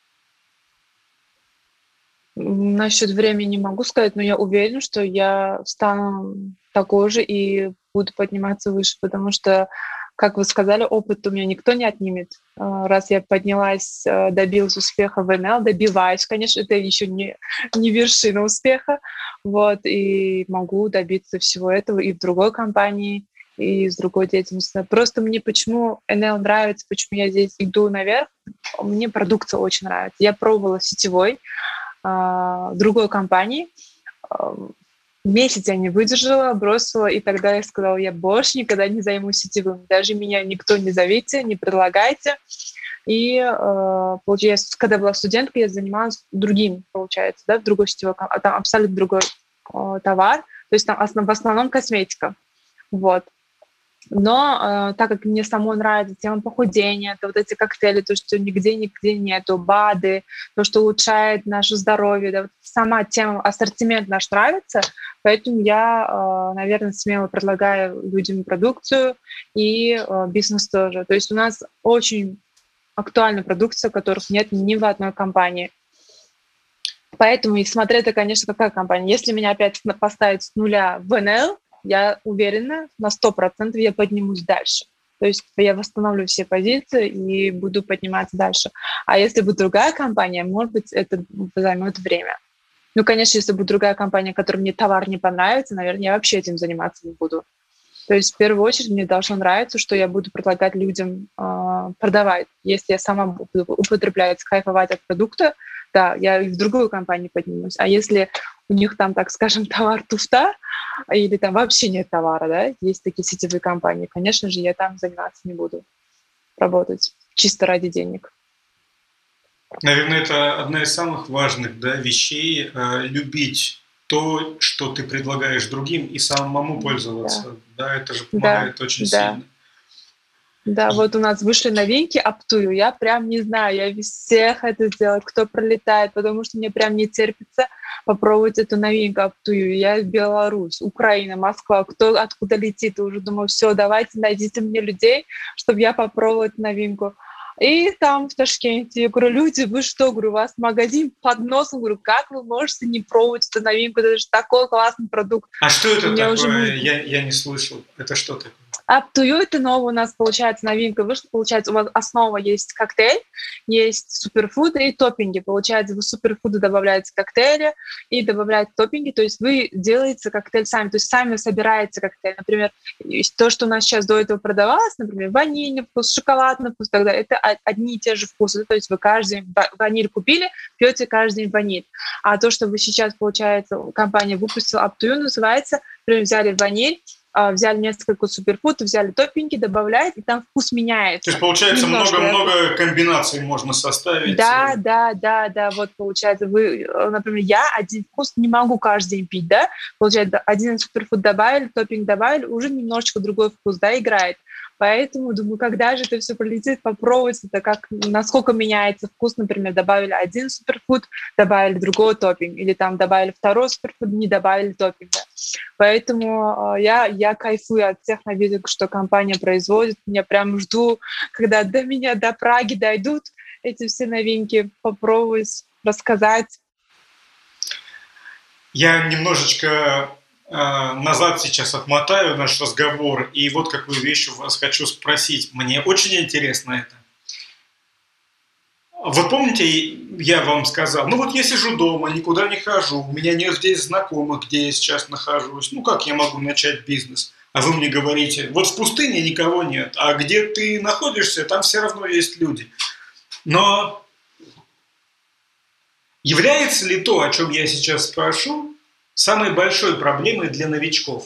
Насчет времени не могу сказать, но я уверена, что я стану такой же и буду подниматься выше, потому что, как вы сказали, опыт у меня никто не отнимет. Раз я поднялась, добилась успеха в НЛ, добиваюсь, конечно, это еще не вершина успеха, и могу добиться всего этого и в другой компании, и с другой деятельностью. Просто мне почему НЛ нравится, почему я здесь иду наверх, мне продукция очень нравится. Я пробовала сетевой, другой компании. Месяц я не выдержала, бросила, и тогда я сказала, я больше никогда не займусь сетевым. Даже меня никто не зовите, не предлагайте. И получается, когда была студенткой, я занималась другим, получается, в другой сетевой компании. Там абсолютно другой товар, то есть там в основном косметика. Но так как мне самой нравится тема похудения, то эти коктейли, то, что нигде нету, БАДы, то, что улучшает наше здоровье, сама тема, ассортимент наш нравится, поэтому я, наверное, смело предлагаю людям продукцию и бизнес тоже. То есть у нас очень актуальна продукция, которых нет ни в одной компании. Поэтому, смотря это, конечно, какая компания. Если меня опять поставить с нуля в НЛ, я уверена, на 100% я поднимусь дальше. То есть я восстановлю все позиции и буду подниматься дальше. А если будет другая компания, может быть, это займет время. Конечно, если будет другая компания, которой мне товар не понравится, наверное, я вообще этим заниматься не буду. То есть в первую очередь мне должно нравиться, что я буду предлагать людям продавать. Если я сама буду употреблять, кайфовать от продукта, да, я и в другую компанию поднимусь. А если у них там, так скажем, товар туфта, или там вообще нет товара, да, есть такие сетевые компании, конечно же, я там заниматься не буду, работать чисто ради денег. Наверное, это одна из самых важных вещей, любить то, что ты предлагаешь другим, и самому пользоваться. Да, это же помогает очень сильно. Да, у нас вышли новинки Аптую. Я прям не знаю, я без всех это сделать, кто пролетает, потому что мне прям не терпится попробовать эту новинку Аптую. Я Беларусь, Украина, Москва, кто откуда летит. И уже думаю, все, давайте найдите мне людей, чтобы я попробовала эту новинку. И там в Ташкенте, я говорю, люди, вы что, говорю, у вас магазин под носом, говорю, как вы можете не пробовать эту новинку, это же такой классный продукт. А что это такое? Я не слышал. Это что такое? Аптую это новая у нас, получается, новинка вышла. Получается, у вас основа есть коктейль, есть суперфуды и топпинги. Получается, вы в суперфуды добавляете коктейли и добавляете топпинги, то есть вы делаете коктейль сами, то есть сами собираете коктейль. Например, то, что у нас сейчас до этого продавалось, например, ванильный вкус, шоколадный вкус, тогда это одни и те же вкусы, то есть вы каждый день ваниль купили, пьете каждый день ваниль. А то, что вы сейчас, получается, компания выпустила Аптую, называется, например, взяли ваниль, взяли несколько суперфуд, взяли топпинги, добавляют, и там вкус меняется. То есть, получается, много комбинаций можно составить. Да, вот получается, например, я один вкус не могу каждый день пить, да, получается, один суперфуд добавили, топпинг добавили, уже немножечко другой вкус, да, играет. Поэтому думаю, когда же это все пролетит, попробовать это, насколько меняется вкус, например, добавили один суперфуд, добавили другой топпинг, или там добавили второй суперфуд, не добавили топпинга. Поэтому я кайфую от всех новинок, что компания производит. Я прям жду, когда до Праги дойдут эти все новинки, попробовать, рассказать. Я немножечко назад сейчас отмотаю наш разговор, и вот какую вещь у вас хочу спросить. Мне очень интересно это. Вот помните, я вам сказал, я сижу дома, никуда не хожу, у меня нет здесь знакомых, где я сейчас нахожусь, как я могу начать бизнес? А вы мне говорите, вот в пустыне никого нет, а где ты находишься, там все равно есть люди. Но является ли то, о чем я сейчас спрошу, самой большой проблемой для новичков?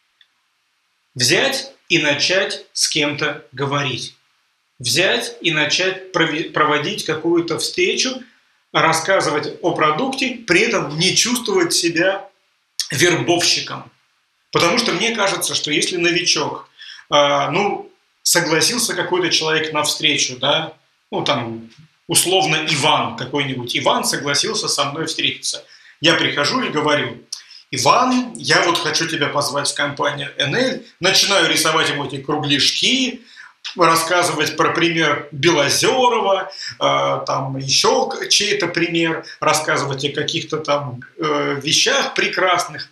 Взять и начать с кем-то говорить. Взять и начать проводить какую-то встречу, рассказывать о продукте, при этом не чувствовать себя вербовщиком. Потому что мне кажется, что если новичок, согласился какой-то человек на встречу, да, условно Иван какой-нибудь, Иван согласился со мной встретиться. Я прихожу и говорю: Иван, я вот хочу тебя позвать в компанию НЛ, начинаю рисовать ему эти кругляшки, рассказывать про пример Белозерова, еще чей-то пример, рассказывать о каких-то там вещах прекрасных.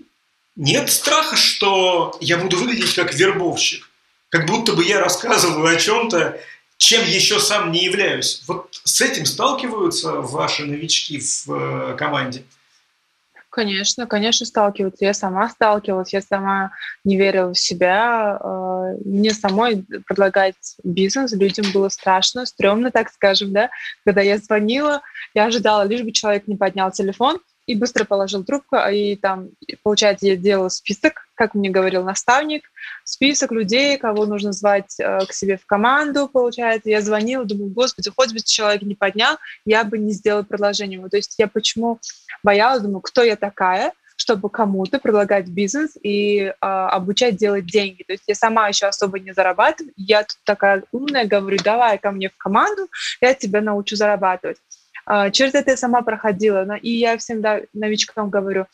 Нет страха, что я буду выглядеть как вербовщик, как будто бы я рассказываю о чем-то, чем еще сам не являюсь. Вот с этим сталкиваются ваши новички в команде? Конечно, сталкиваются. Я сама сталкивалась, я сама не верила в себя. Мне самой предлагать бизнес людям было страшно, стрёмно, так скажем, да. Когда я звонила, я ожидала, лишь бы человек не поднял телефон и быстро положил трубку, и там, получается, я делала список, как мне говорил наставник, список людей, кого нужно звать к себе в команду, получается. Я звонила, думаю, господи, хоть бы человек не поднял, я бы не сделала предложение. То есть я почему боялась, думаю, кто я такая, чтобы кому-то предлагать бизнес и обучать делать деньги. То есть я сама еще особо не зарабатываю. Я тут такая умная, говорю, давай ко мне в команду, я тебя научу зарабатывать. Через это я сама проходила. И я всем новичкам говорю,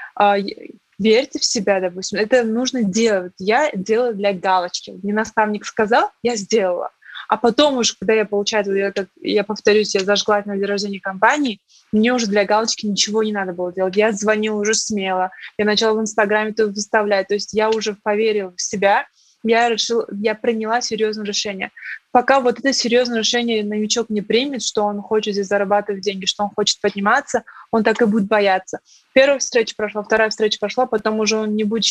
верьте в себя, допустим. Это нужно делать. Я делаю для галочки. Мне наставник сказал, я сделала. А потом уже, когда я, получается, я повторюсь, я зажгла на день рождения компании, мне уже для галочки ничего не надо было делать. Я звонила уже смело. Я начала в Инстаграме это выставлять. То есть я уже поверила в себя. Я приняла серьезное решение. Пока вот это серьезное решение новичок не примет, что он хочет здесь зарабатывать деньги, что он хочет подниматься, он так и будет бояться. Первая встреча прошла, вторая встреча прошла, потом уже он не будет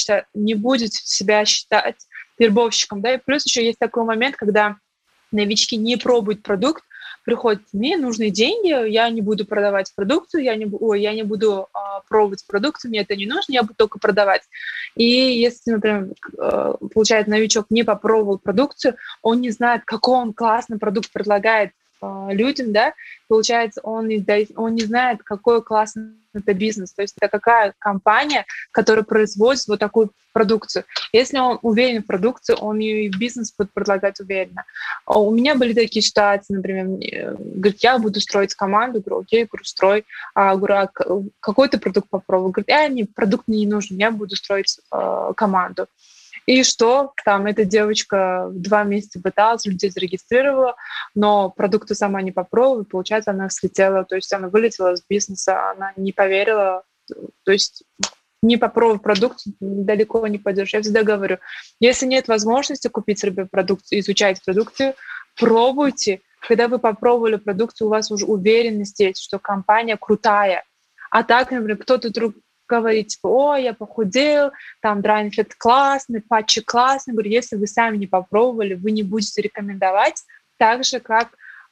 себя считать вербовщиком. Да? И плюс еще есть такой момент, когда новички не пробуют продукт, приходят, мне нужны деньги, я не буду продавать продукцию, я не буду пробовать продукцию, мне это не нужно, я буду только продавать. И если, например, получается, новичок не попробовал продукцию, он не знает, какой он классный продукт предлагает людям, да, получается, он не знает, какой классный это бизнес, то есть это какая компания, которая производит вот такую продукцию. Если он уверен в продукции, он и бизнес будет предлагать уверенно. У меня были такие ситуации, например, говорит, я буду строить команду, говорю, окей, строй. Говорю, какой ты продукт попробовал? Говорит, продукт мне не нужен, я буду строить команду. И что? Там эта девочка 2 месяца пыталась, людей зарегистрировала, но продукты сама не попробовала, и, получается, она слетела, то есть она вылетела из бизнеса, она не поверила, то есть не попробовав продукцию, далеко не пойдешь. Я всегда говорю, если нет возможности купить себе продукцию, изучать продукцию, пробуйте. Когда вы попробовали продукцию, у вас уже уверенность есть, что компания крутая. А так, например, кто-то говорит, типа, я похудел, там Dry Fit классный, патчи классный. Говорю, если вы сами не попробовали, вы не будете рекомендовать так же, как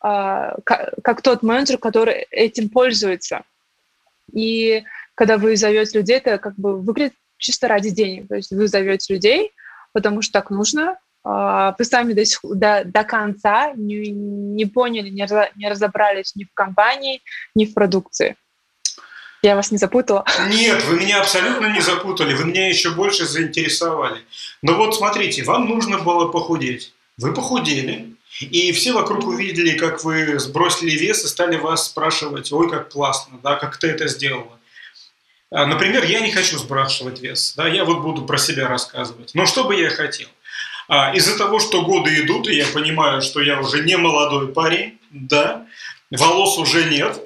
тот менеджер, который этим пользуется. И когда вы зовете людей, это как бы выглядит чисто ради денег. То есть вы зовете людей, потому что так нужно, вы сами до конца не поняли, не разобрались ни в компании, ни в продукции. Я вас не запутала? Нет, вы меня абсолютно не запутали, вы меня еще больше заинтересовали. Но вот смотрите, вам нужно было похудеть. Вы похудели, и все вокруг увидели, как вы сбросили вес и стали вас спрашивать: ой, как классно, да, как ты это сделала. Например, я не хочу сбрасывать вес, да, я вот буду про себя рассказывать. Но что бы я хотел? Из-за того, что годы идут, и я понимаю, что я уже не молодой парень, да, волос уже нет.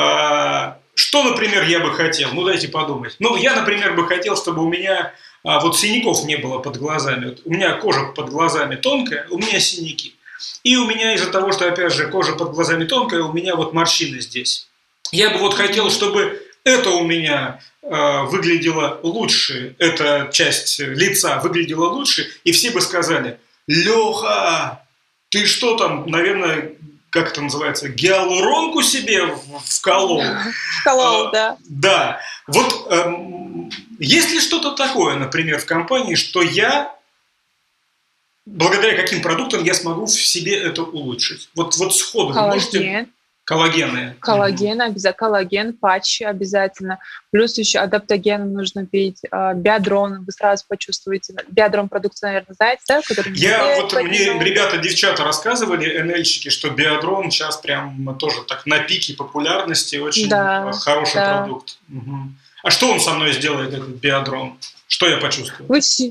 Что, например, я бы хотел? Ну, дайте подумать. Ну, я, например, бы хотел, чтобы у меня вот синяков не было под глазами. Вот у меня кожа под глазами тонкая, у меня синяки. И у меня из-за того, что, опять же, кожа под глазами тонкая, у меня вот морщины здесь. Я бы вот хотел, чтобы это у меня выглядело лучше, эта часть лица выглядела лучше, и все бы сказали: Леха, ты что там, наверное, как это называется, гиалуронку себе вколол? Вколол, да. Да. Вот есть ли что-то такое, например, в компании, что я, благодаря каким продуктам я смогу в себе это улучшить? Вот сходу вы можете... Коллагены. Коллаген, обязательно. Коллаген, патчи обязательно. Плюс еще адаптоген нужно пить. Биодрон, вы сразу почувствуете. Биодрон продукцию, наверное, знаете, да? Мне ребята, девчата рассказывали, НЛьщики, что биодрон сейчас прям тоже так на пике популярности. Очень хороший продукт. Угу. А что он со мной сделает, этот биодрон? Что я почувствую?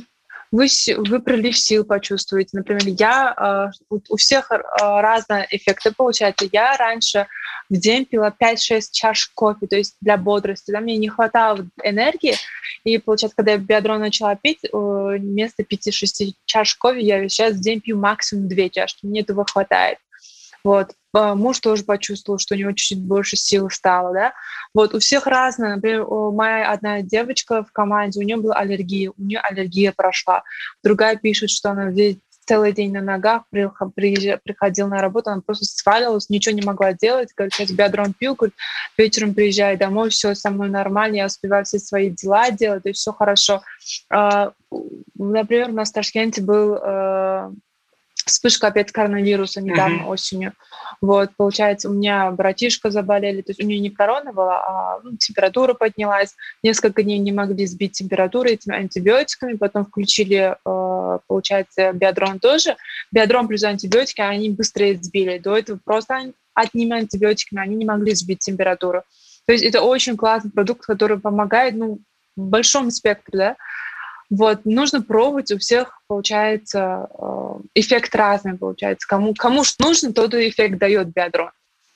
Вы прилив сил почувствуете. Например, у всех разные эффекты получаются. Я раньше в день пила 5-6 чаш кофе, то есть для бодрости. Да, мне не хватало энергии. И, получается, когда я биодрон начала пить, вместо 5-6 чаш кофе я сейчас в день пью максимум 2 чашки. Мне этого хватает. Вот. Муж тоже почувствовал, что у него чуть-чуть больше сил стало, да. Вот у всех разное. Например, моя одна девочка в команде, у нее была аллергия, у нее аллергия прошла. Другая пишет, что она целый день на ногах приходила на работу, она просто свалилась, ничего не могла делать. Говорит, сейчас биодрон пью, говорит, вечером приезжаю домой, все со мной нормально, я успеваю все свои дела делать, и все хорошо. Например, у нас в Ташкенте был... вспышка опять коронавируса недавно осенью. Вот, получается, у меня братишка заболели, то есть у нее не корона была, а температура поднялась. Несколько дней не могли сбить температуру этими антибиотиками, потом включили, получается, биодрон тоже. Биодрон плюс антибиотики, они быстрее сбили. До этого просто одними антибиотиками они не могли сбить температуру. То есть это очень классный продукт, который помогает, в большом спектре, да. Вот, нужно пробовать, у всех, получается, эффект разный, получается. Кому что нужно, тот и эффект дает биодрон.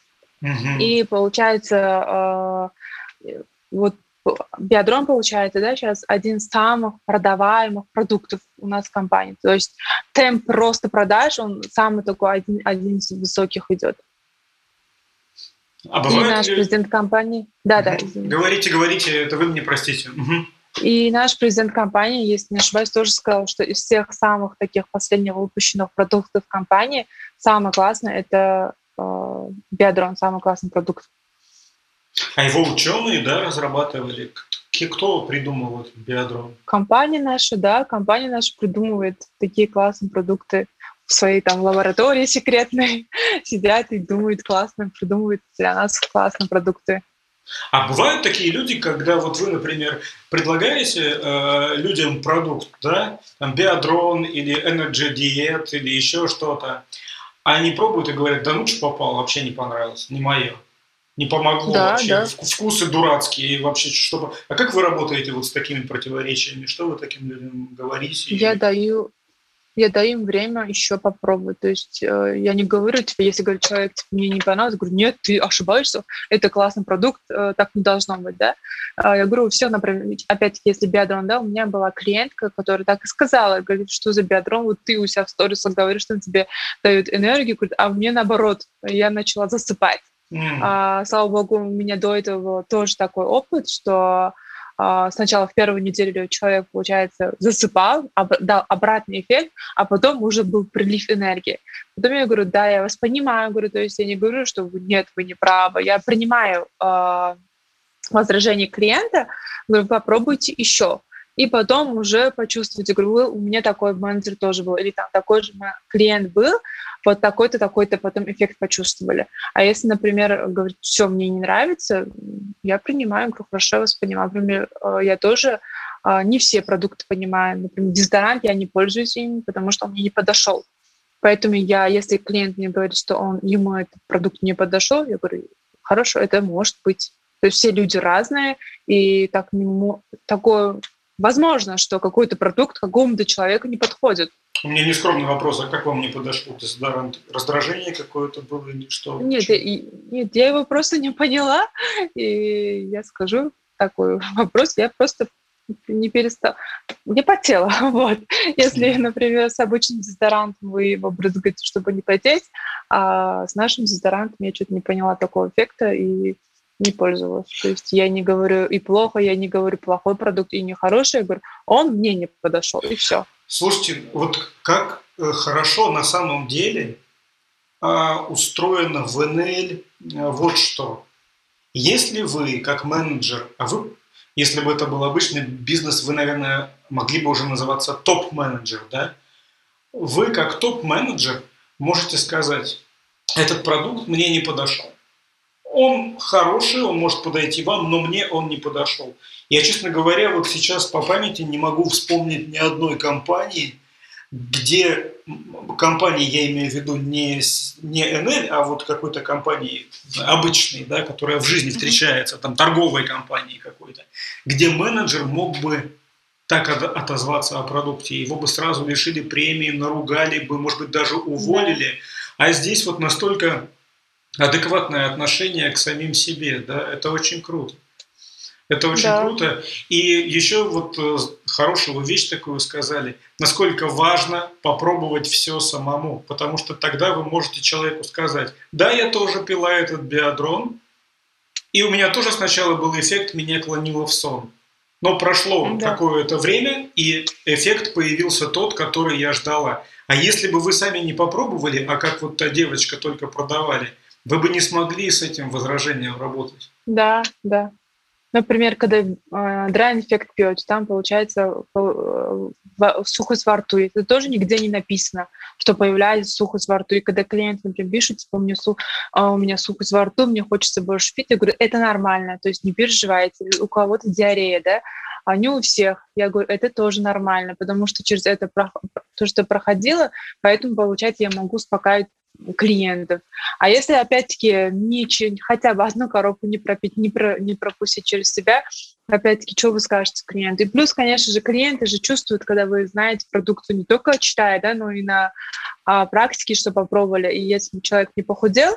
И, получается, вот биодрон, получается, да, сейчас один из самых продаваемых продуктов у нас в компании. То есть темп роста продаж, он самый такой, один из высоких идет. А бывает и наш президент компании... Да. Говорите, это вы мне простите. И наш президент компании, если не ошибаюсь, тоже сказал, что из всех самых таких последних выпущенных продуктов компании самый классный — это биодрон, самый классный продукт. А его ученые, да, разрабатывали? Кто придумал этот биодрон? Компания наша придумывает такие классные продукты в своей там лаборатории секретной. Сидят и придумывают для нас классные продукты. А бывают такие люди, когда вот вы, например, предлагаете людям продукт, да, там биодрон или Energy Diet или еще что-то, а они пробуют и говорят: да ну что попало, вообще не понравилось, не мое, не помогло вообще, вкусы дурацкие вообще что. А как вы работаете вот с такими противоречиями? Что вы таким людям говорите? Я даю им время еще попробовать. То есть я не говорю, если говорит человек, мне не понравилось, говорю: нет, ты ошибаешься, это классный продукт, так не должно быть, да. Я говорю, все, например, опять-таки, если биодрон, да, у меня была клиентка, которая так и сказала, говорит, что за биодрон, вот ты у себя в сторисах говоришь, что он тебе дает энергию, говорит, а мне наоборот, я начала засыпать. Слава богу, у меня до этого был тоже такой опыт, что сначала в первую неделю человек, получается, засыпал, дал обратный эффект, а потом уже был прилив энергии. Потом я говорю: да, я вас понимаю, говорю, то есть я не говорю, что нет, вы не правы, я принимаю возражение клиента, говорю: попробуйте еще. и потом уже почувствовать. Я говорю, у меня такой менеджер тоже был, или там такой же клиент был, вот такой-то, такой-то, потом эффект почувствовали. А если, например, говорит, все, мне не нравится, я принимаю, говорю, хорошо, я вас понимаю. Например, я тоже не все продукты понимаю. Например, дезодорант я не пользуюсь им, потому что он мне не подошел. Поэтому если клиент мне говорит, что ему этот продукт не подошел, я говорю, хорошо, это может быть. То есть все люди разные, и такое возможно, что какой-то продукт какому-то человеку не подходит. У меня нескромный вопрос, а как вам не подошел дезодорант? Раздражение какое-то было или что? Нет, я его просто не поняла, и я скажу такой вопрос, я просто не перестала. Я потела, вот. Если, например, с обычным дезодорантом вы его брызгаете, чтобы не потеть, а с нашим дезодорантом я что-то не поняла такого эффекта и не пользовалась. То есть я не говорю и плохо, я не говорю плохой продукт и нехороший, я говорю, он мне не подошел, и все. Слушайте, вот как хорошо на самом деле устроено в НЛ вот что. Если вы как менеджер, если бы это был обычный бизнес, вы, наверное, могли бы уже называться топ-менеджер, да? Вы как топ-менеджер можете сказать, этот продукт мне не подошел. Он хороший, он может подойти вам, но мне он не подошел. Я, честно говоря, вот сейчас по памяти не могу вспомнить ни одной компании, где компании, я имею в виду не НЛ, а вот какой-то компании обычной, да, которая в жизни встречается, там торговой компании какой-то, где менеджер мог бы так отозваться о продукте, его бы сразу лишили премии, наругали бы, может быть, даже уволили. Да. А здесь вот настолько адекватное отношение к самим себе, да, это очень круто. Это очень круто. И еще вот хорошую вещь такую сказали, насколько важно попробовать все самому, потому что тогда вы можете человеку сказать, да, я тоже пила этот биодрон, и у меня тоже сначала был эффект, меня клонило в сон. Но прошло какое-то время, и эффект появился тот, который я ждала. А если бы вы сами не попробовали, а как вот та девочка только продавали, вы бы не смогли с этим возражением работать. Да. Например, когда dry эффект пьете, там получается сухость во рту. Это тоже нигде не написано, что появляется сухость во рту. И когда клиент, например, пишет, типа, у меня сухость во рту, мне хочется больше пить, я говорю, это нормально, то есть не переживайте. У кого-то диарея, да, а не у всех. Я говорю, это тоже нормально, потому что через это то, что проходило, поэтому, получается, я могу успокаивать клиентов. А если, опять-таки, хотя бы одну коробку не пропить, не пропустить через себя, опять-таки, что вы скажете клиенту? И плюс, конечно же, клиенты же чувствуют, когда вы знаете продукцию, не только читая, да, но и на практике, что попробовали. И если человек не похудел,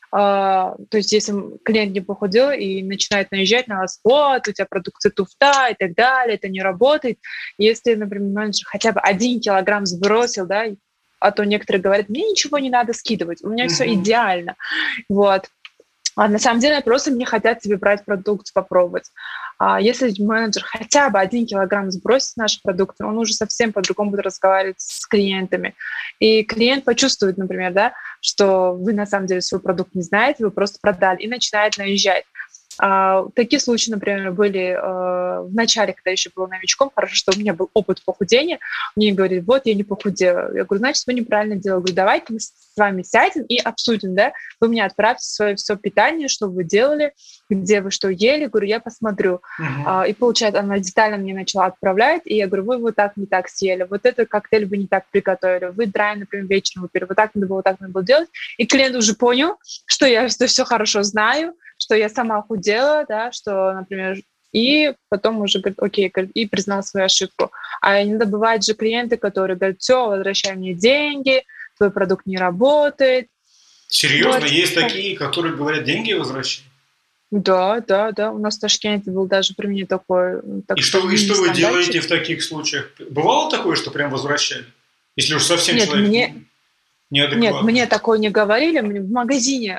то есть если клиент не похудел и начинает наезжать на вас, вот, у тебя продукция туфта и так далее, это не работает. Если, например, менеджер хотя бы 1 килограмм сбросил, да, а то некоторые говорят, мне ничего не надо скидывать, у меня все идеально. Вот. А на самом деле просто мне хотят тебе брать продукт, попробовать. А если менеджер хотя бы 1 килограмм сбросит наш продукт, он уже совсем по-другому будет разговаривать с клиентами. И клиент почувствует, например, да, что вы на самом деле свой продукт не знаете, вы просто продали, и начинает наезжать. Такие случаи, например, были в начале, когда еще была новичком. Хорошо, что у меня был опыт похудения. Мне говорят, вот, я не похудела. Я говорю, значит, вы неправильно делали. Я говорю, давайте мы с вами сядем и обсудим, да? Вы мне отправьте свое все питание, что вы делали, где вы что ели. Я говорю, я посмотрю. И получается, она детально мне начала отправлять, и я говорю, вы вот так не так съели, вот этот коктейль вы не так приготовили, вы драй, например, вечером выпили, вот так надо было делать. И клиент уже понял, что я все хорошо знаю, что я сама худела, да, что, например, и потом уже говорит, окей, и признал свою ошибку. А иногда бывают же клиенты, которые говорят, все, возвращай мне деньги, твой продукт не работает. Серьезно? Вот. Есть такие, которые говорят, деньги возвращай? Да. У нас в Ташкенте был даже при мне такой... И что вы делаете в таких случаях? Бывало такое, что прям возвращали? Если уж совсем человек... Нет, мне такое не говорили. В магазине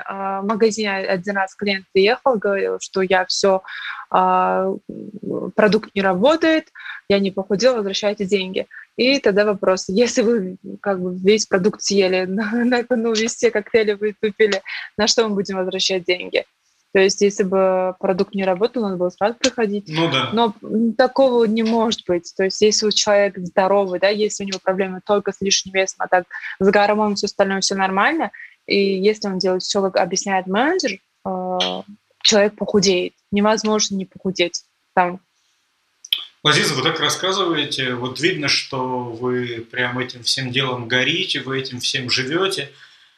один раз клиент приехал, говорил, что я все, продукт не работает, я не похудела, возвращайте деньги. И тогда вопрос, если вы как бы весь продукт съели, весь все коктейли вы выпили, на что мы будем возвращать деньги? То есть если бы продукт не работал, надо было сразу приходить. Ну да. Но такого не может быть. То есть если у человека здоровый, да, если у него проблемы только с лишним весом, а так с гормоном, все остальное, все нормально, и если он делает все, как объясняет менеджер, человек похудеет. Невозможно не похудеть. Там. Лазиза, вы так рассказываете, вот видно, что вы прям этим всем делом горите, вы этим всем живете.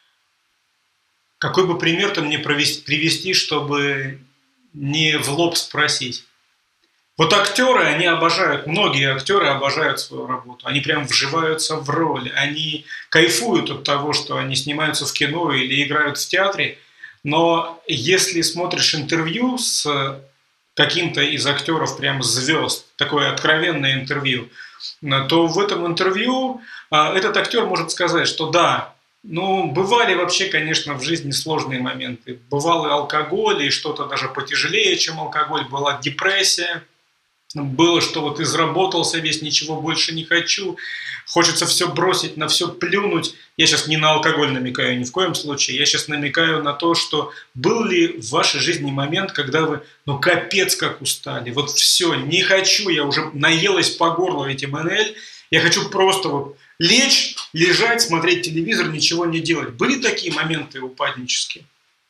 Какой бы пример-то мне привести, чтобы не в лоб спросить? Вот актеры, они обожают, многие актеры обожают свою работу. Они прям вживаются в роль, они кайфуют от того, что они снимаются в кино или играют в театре. Но если смотришь интервью с каким-то из актеров, прям звезд, такое откровенное интервью, то в этом интервью этот актер может сказать, что да, ну, бывали вообще, конечно, в жизни сложные моменты. Бывал и алкоголь, и что-то даже потяжелее, чем алкоголь. Была депрессия. Было, что вот изработался весь, ничего больше не хочу. Хочется все бросить, на все плюнуть. Я сейчас не на алкоголь намекаю ни в коем случае. Я сейчас намекаю на то, что был ли в вашей жизни момент, когда вы, ну, капец как устали. Вот все, не хочу, я уже наелась по горлу этим НЛ. Я хочу просто вот лечь, лежать, смотреть телевизор, ничего не делать. Были такие моменты упаднические?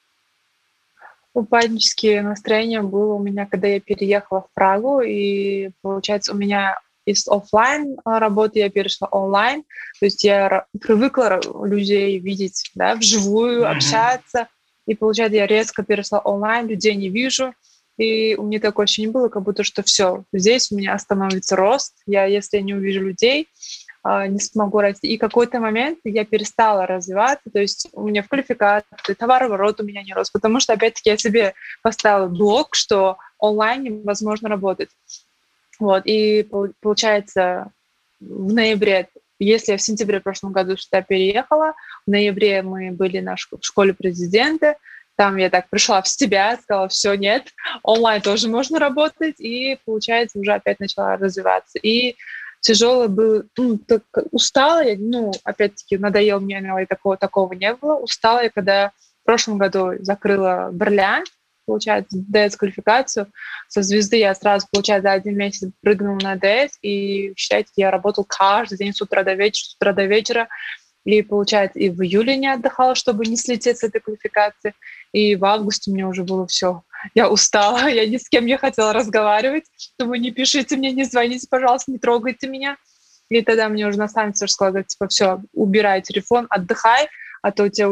Упаднические настроения было у меня, когда я переехала в Прагу, и, получается, у меня из офлайн работы я перешла онлайн, то есть я привыкла людей видеть, да, вживую, общаться, и, получается, я резко перешла онлайн, людей не вижу, и у меня такое ощущение было, как будто что все, здесь у меня остановится рост, если я не увижу людей, не смогу расти. И какой-то момент я перестала развиваться, то есть у меня в квалификации, товарооборот у меня не рос, потому что, опять-таки, я себе поставила блок, что онлайн невозможно работать. Вот, и получается, в ноябре, если я в сентябре в прошлом году сюда переехала, в ноябре мы были в школе президента, там я так пришла в себя, сказала, все, нет, онлайн тоже можно работать, и, получается, уже опять начала развиваться. И тяжело было, так устала я, опять-таки, надоел мне, такого не было. Устала я, когда в прошлом году закрыла Бриллиант, получается, ДС-квалификацию. Со звезды я сразу, получается, за 1 месяц прыгнула на ДС, и, считайте, я работала каждый день с утра до вечера, и, получается, и в июле не отдыхала, чтобы не слететь с этой квалификации, и в августе мне уже было все. Я устала, я ни с кем не хотела разговаривать. Думаю, не пишите мне, не звоните, пожалуйста, не трогайте меня. И тогда мне уже наставница сказала, типа, все, убирай телефон, отдыхай, а то у тебя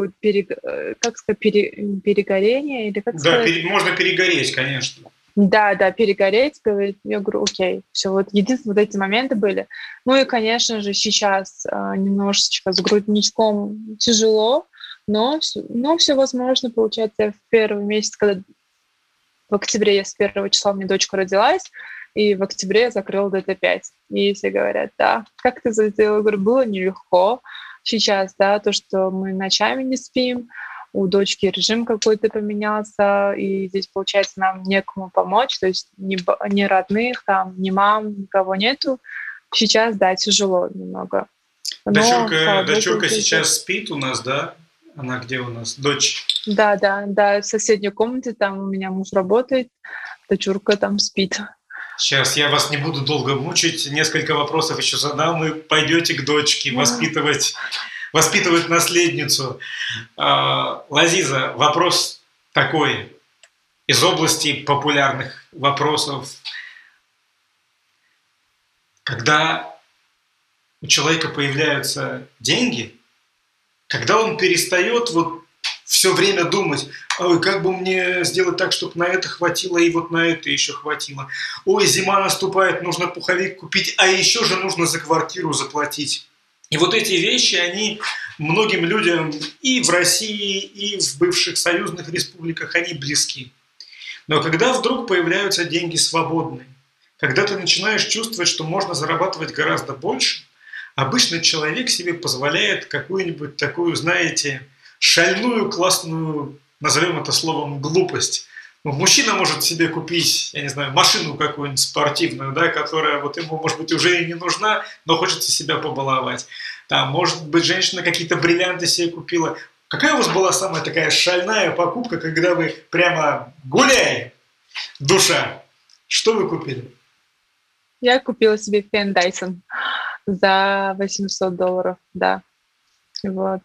перегорение или как сказать? Да, можно перегореть, конечно. Да, перегореть, говорит. Я говорю, окей, все, вот единственные вот эти моменты были. Ну и, конечно же, сейчас немножечко с грудничком тяжело, но все возможно. Получается, в первый месяц, когда в октябре я с 1 числа, у меня дочка родилась, и в октябре я закрыла ДТ-5. И все говорят, да, как ты сделала? Я говорю, было нелегко. Сейчас, да, то, что мы ночами не спим, у дочки режим какой-то поменялся, и здесь, получается, нам некому помочь, то есть ни родных, там, ни мам, никого нету. Сейчас, да, тяжело немного. Дочурка сейчас спит у нас, да? Она где у нас? Дочь? Да, в соседней комнате, там у меня муж работает, дочурка там спит. Сейчас я вас не буду долго мучить, несколько вопросов еще задам, и пойдете к дочке воспитывать наследницу. Лазиза, вопрос такой, из области популярных вопросов. Когда у человека появляются деньги, когда он перестает вот все время думать, ой, как бы мне сделать так, чтобы на это хватило и вот на это еще хватило. Ой, зима наступает, нужно пуховик купить, а еще же нужно за квартиру заплатить. И вот эти вещи, они многим людям и в России, и в бывших союзных республиках, они близки. Но когда вдруг появляются деньги свободные, когда ты начинаешь чувствовать, что можно зарабатывать гораздо больше, обычно человек себе позволяет какую-нибудь такую, знаете, шальную, классную, назовем это словом, глупость. Мужчина может себе купить, я не знаю, машину какую-нибудь спортивную, да, которая вот ему, может быть, уже и не нужна, но хочется себя побаловать. Там, может быть, женщина какие-то бриллианты себе купила. Какая у вас была самая такая шальная покупка, когда вы прямо гуляй, душа? Что вы купили? Я купила себе фен Dyson за $800, да. Вот,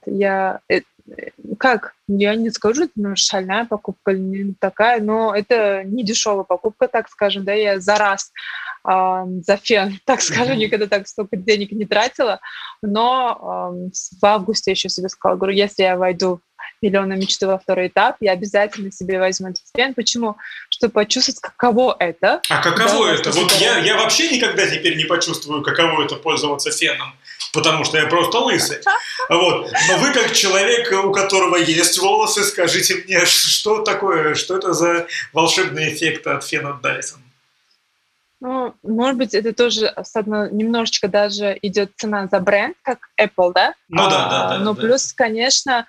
я не скажу, шальная покупка, не такая, но это не дешевая покупка, так скажем, да, я за раз за фен, так скажем, никогда так столько денег не тратила, но в августе еще себе сказала, говорю, если я войду в «Миллионную мечту» во второй этап, я обязательно себе возьму этот фен. Почему? Чтобы почувствовать, каково это. А каково это? Вот я вообще никогда теперь не почувствую, каково это пользоваться феном, потому что я просто лысый. Вот. Но вы, как человек, у которого есть волосы, скажите мне, что такое, что это за волшебный эффект от фена Dyson? Ну, может быть, это тоже немножечко даже идет цена за бренд, как Apple, да? Ну да. Но плюс, конечно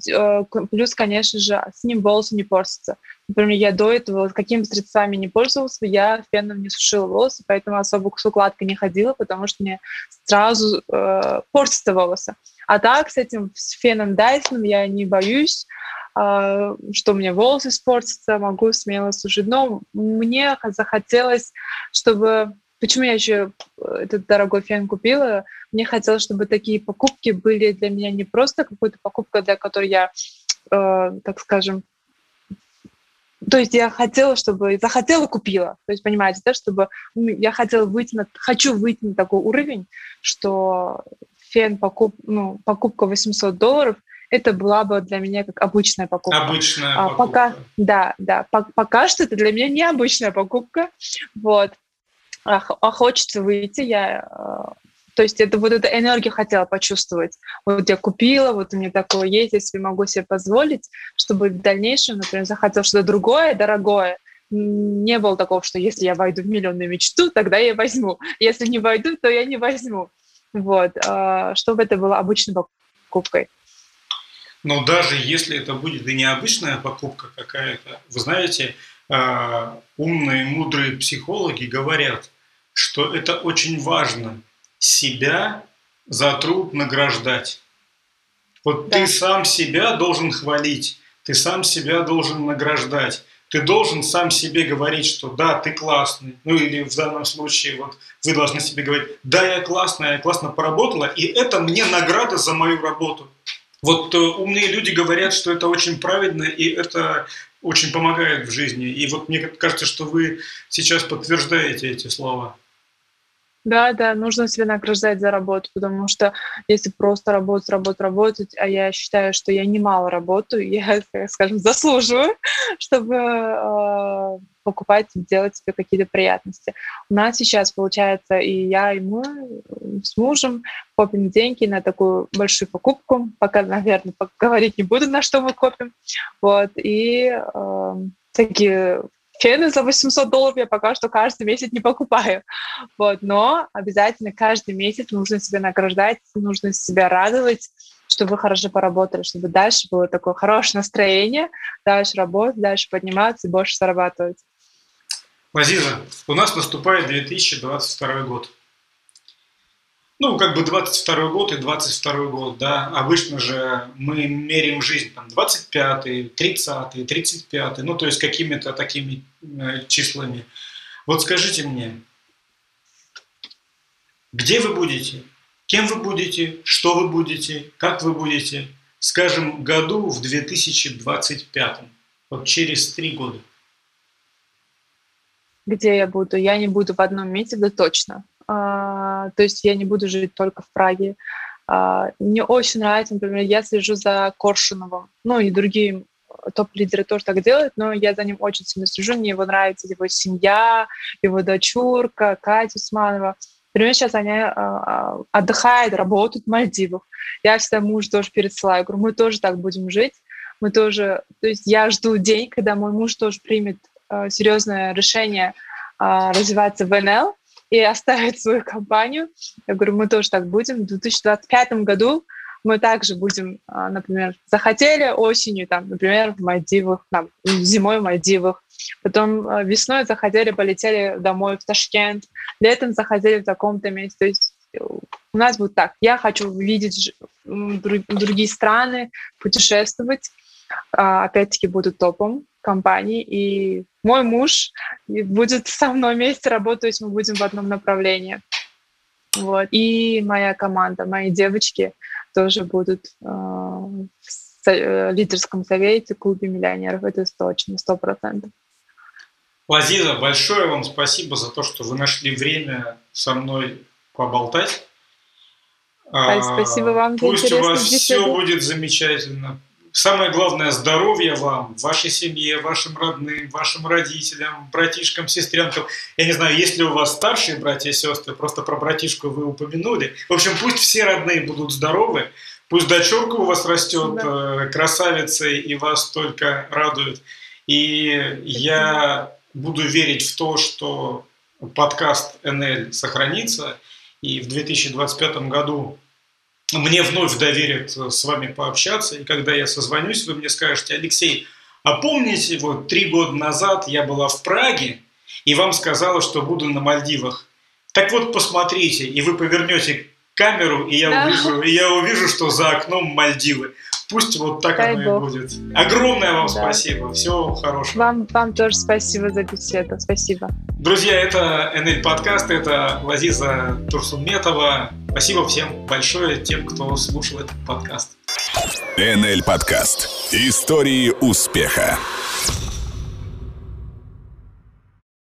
же, с ним волосы не портятся. Например, я до этого какими средствами не пользовалась, я феном не сушила волосы, поэтому особо с укладкой не ходила, потому что мне сразу портятся волосы. А так, с этим с феном Dyson я не боюсь, что у меня волосы испортятся, могу смело сушить. Но мне захотелось, чтобы... Почему я еще этот дорогой фен купила? Мне хотелось, чтобы такие покупки были для меня не просто какая-то покупка, для которой я, так скажем... То есть я хотела, купила. То есть, понимаете, да, чтобы я хочу выйти на такой уровень, что покупка $800, это была бы для меня как обычная покупка. Обычная покупка. Пока что это для меня необычная покупка. Вот. Хочется выйти. То есть это вот эту энергию хотела почувствовать. Вот я купила, вот у меня такое есть, если могу себе позволить, чтобы в дальнейшем, например, захотела что-то другое, дорогое. Не было такого, что если я войду в «Миллионную мечту», тогда я возьму. Если не войду, то я не возьму. Вот. Чтобы это было обычной покупкой. Но даже если это будет и необычная покупка какая-то, вы знаете, умные, мудрые психологи говорят, что это очень важно себя за труд награждать. Вот да. Ты сам себя должен хвалить, ты сам себя должен награждать. Ты должен сам себе говорить, что да, ты классный. Ну или в данном случае вот вы должны себе говорить, да, я классная, я классно поработала, и это мне награда за мою работу. Вот умные люди говорят, что это очень правильно, и это очень помогает в жизни. И вот мне кажется, что вы сейчас подтверждаете эти слова. Да, нужно себя награждать за работу, потому что если просто работать, а я считаю, что я немало работаю, я, скажем, заслуживаю, чтобы покупать, делать себе какие-то приятности. У нас сейчас, получается, и я, и мы с мужем копим деньги на такую большую покупку. Пока, наверное, говорить не буду, на что мы копим. Вот, и такие... Фены за $800 я пока что каждый месяц не покупаю. Вот. Но обязательно каждый месяц нужно себя награждать, нужно себя радовать, чтобы вы хорошо поработали, чтобы дальше было такое хорошее настроение, дальше работать, дальше подниматься и больше зарабатывать. Лазиза, у нас наступает 2022 год. Ну, как бы 22 год и 22 год, да. Обычно же мы меряем жизнь там 25-й, 30-й, 35-й, ну, то есть какими-то такими числами. Вот скажите мне, где вы будете, кем вы будете, что вы будете, как вы будете, скажем, году в 2025, вот через 3 года? Где я буду? Я не буду в одном месте, да точно. То есть я не буду жить только в Праге. Мне очень нравится, например, я слежу за Коршуновым, ну и другие топ-лидеры тоже так делают, но я за ним очень сильно слежу, мне его нравится его семья, его дочурка, Катя Усманова. Например, сейчас они отдыхают, работают в Мальдивах. Я всегда муж тоже пересылаю, говорю, мы тоже так будем жить, мы тоже, то есть я жду день, когда мой муж тоже примет серьезное решение развиваться в НЛ, и оставить свою компанию. Я говорю, мы тоже так будем. В 2025 году мы также будем, например, захотели осенью, там, например, в Мальдивах, там, зимой в Мальдивах. Потом весной захотели, полетели домой в Ташкент. Летом захотели в таком-то месте. То есть у нас будет так. Я хочу видеть другие страны, путешествовать. Опять-таки буду топом компании, и мой муж будет со мной вместе работать, мы будем в одном направлении. Вот. И моя команда, мои девочки тоже будут в лидерском совете клубе миллионеров, это точно, 100%. Лазиза, большое вам спасибо за то, что вы нашли время со мной поболтать. Спасибо вам за Пусть у вас беседу. все будет замечательно. Самое главное, здоровья вам, вашей семье, вашим родным, вашим родителям, братишкам, сестренкам. Я не знаю, есть ли у вас старшие братья и сестры, просто про братишку вы упомянули. В общем, пусть все родные будут здоровы, пусть дочурка у вас растет красавицей и вас только радует. И я буду верить в то, что подкаст НЛ сохранится, и в 2025 году мне вновь доверят с вами пообщаться, и когда я созвонюсь, вы мне скажете: Алексей, а помните, вот 3 года назад я была в Праге, и вам сказала, что буду на Мальдивах. Так вот, посмотрите, и вы повернете камеру, и я увижу, что за окном Мальдивы. Пусть вот так оно и будет. Огромное вам спасибо. Всего хорошего. Вам тоже спасибо за беседу. Спасибо. Друзья, это НЛ подкаст, это Лазиза Турсунметова. Спасибо всем большое, тем, кто слушал этот подкаст. НЛ подкаст. Истории успеха.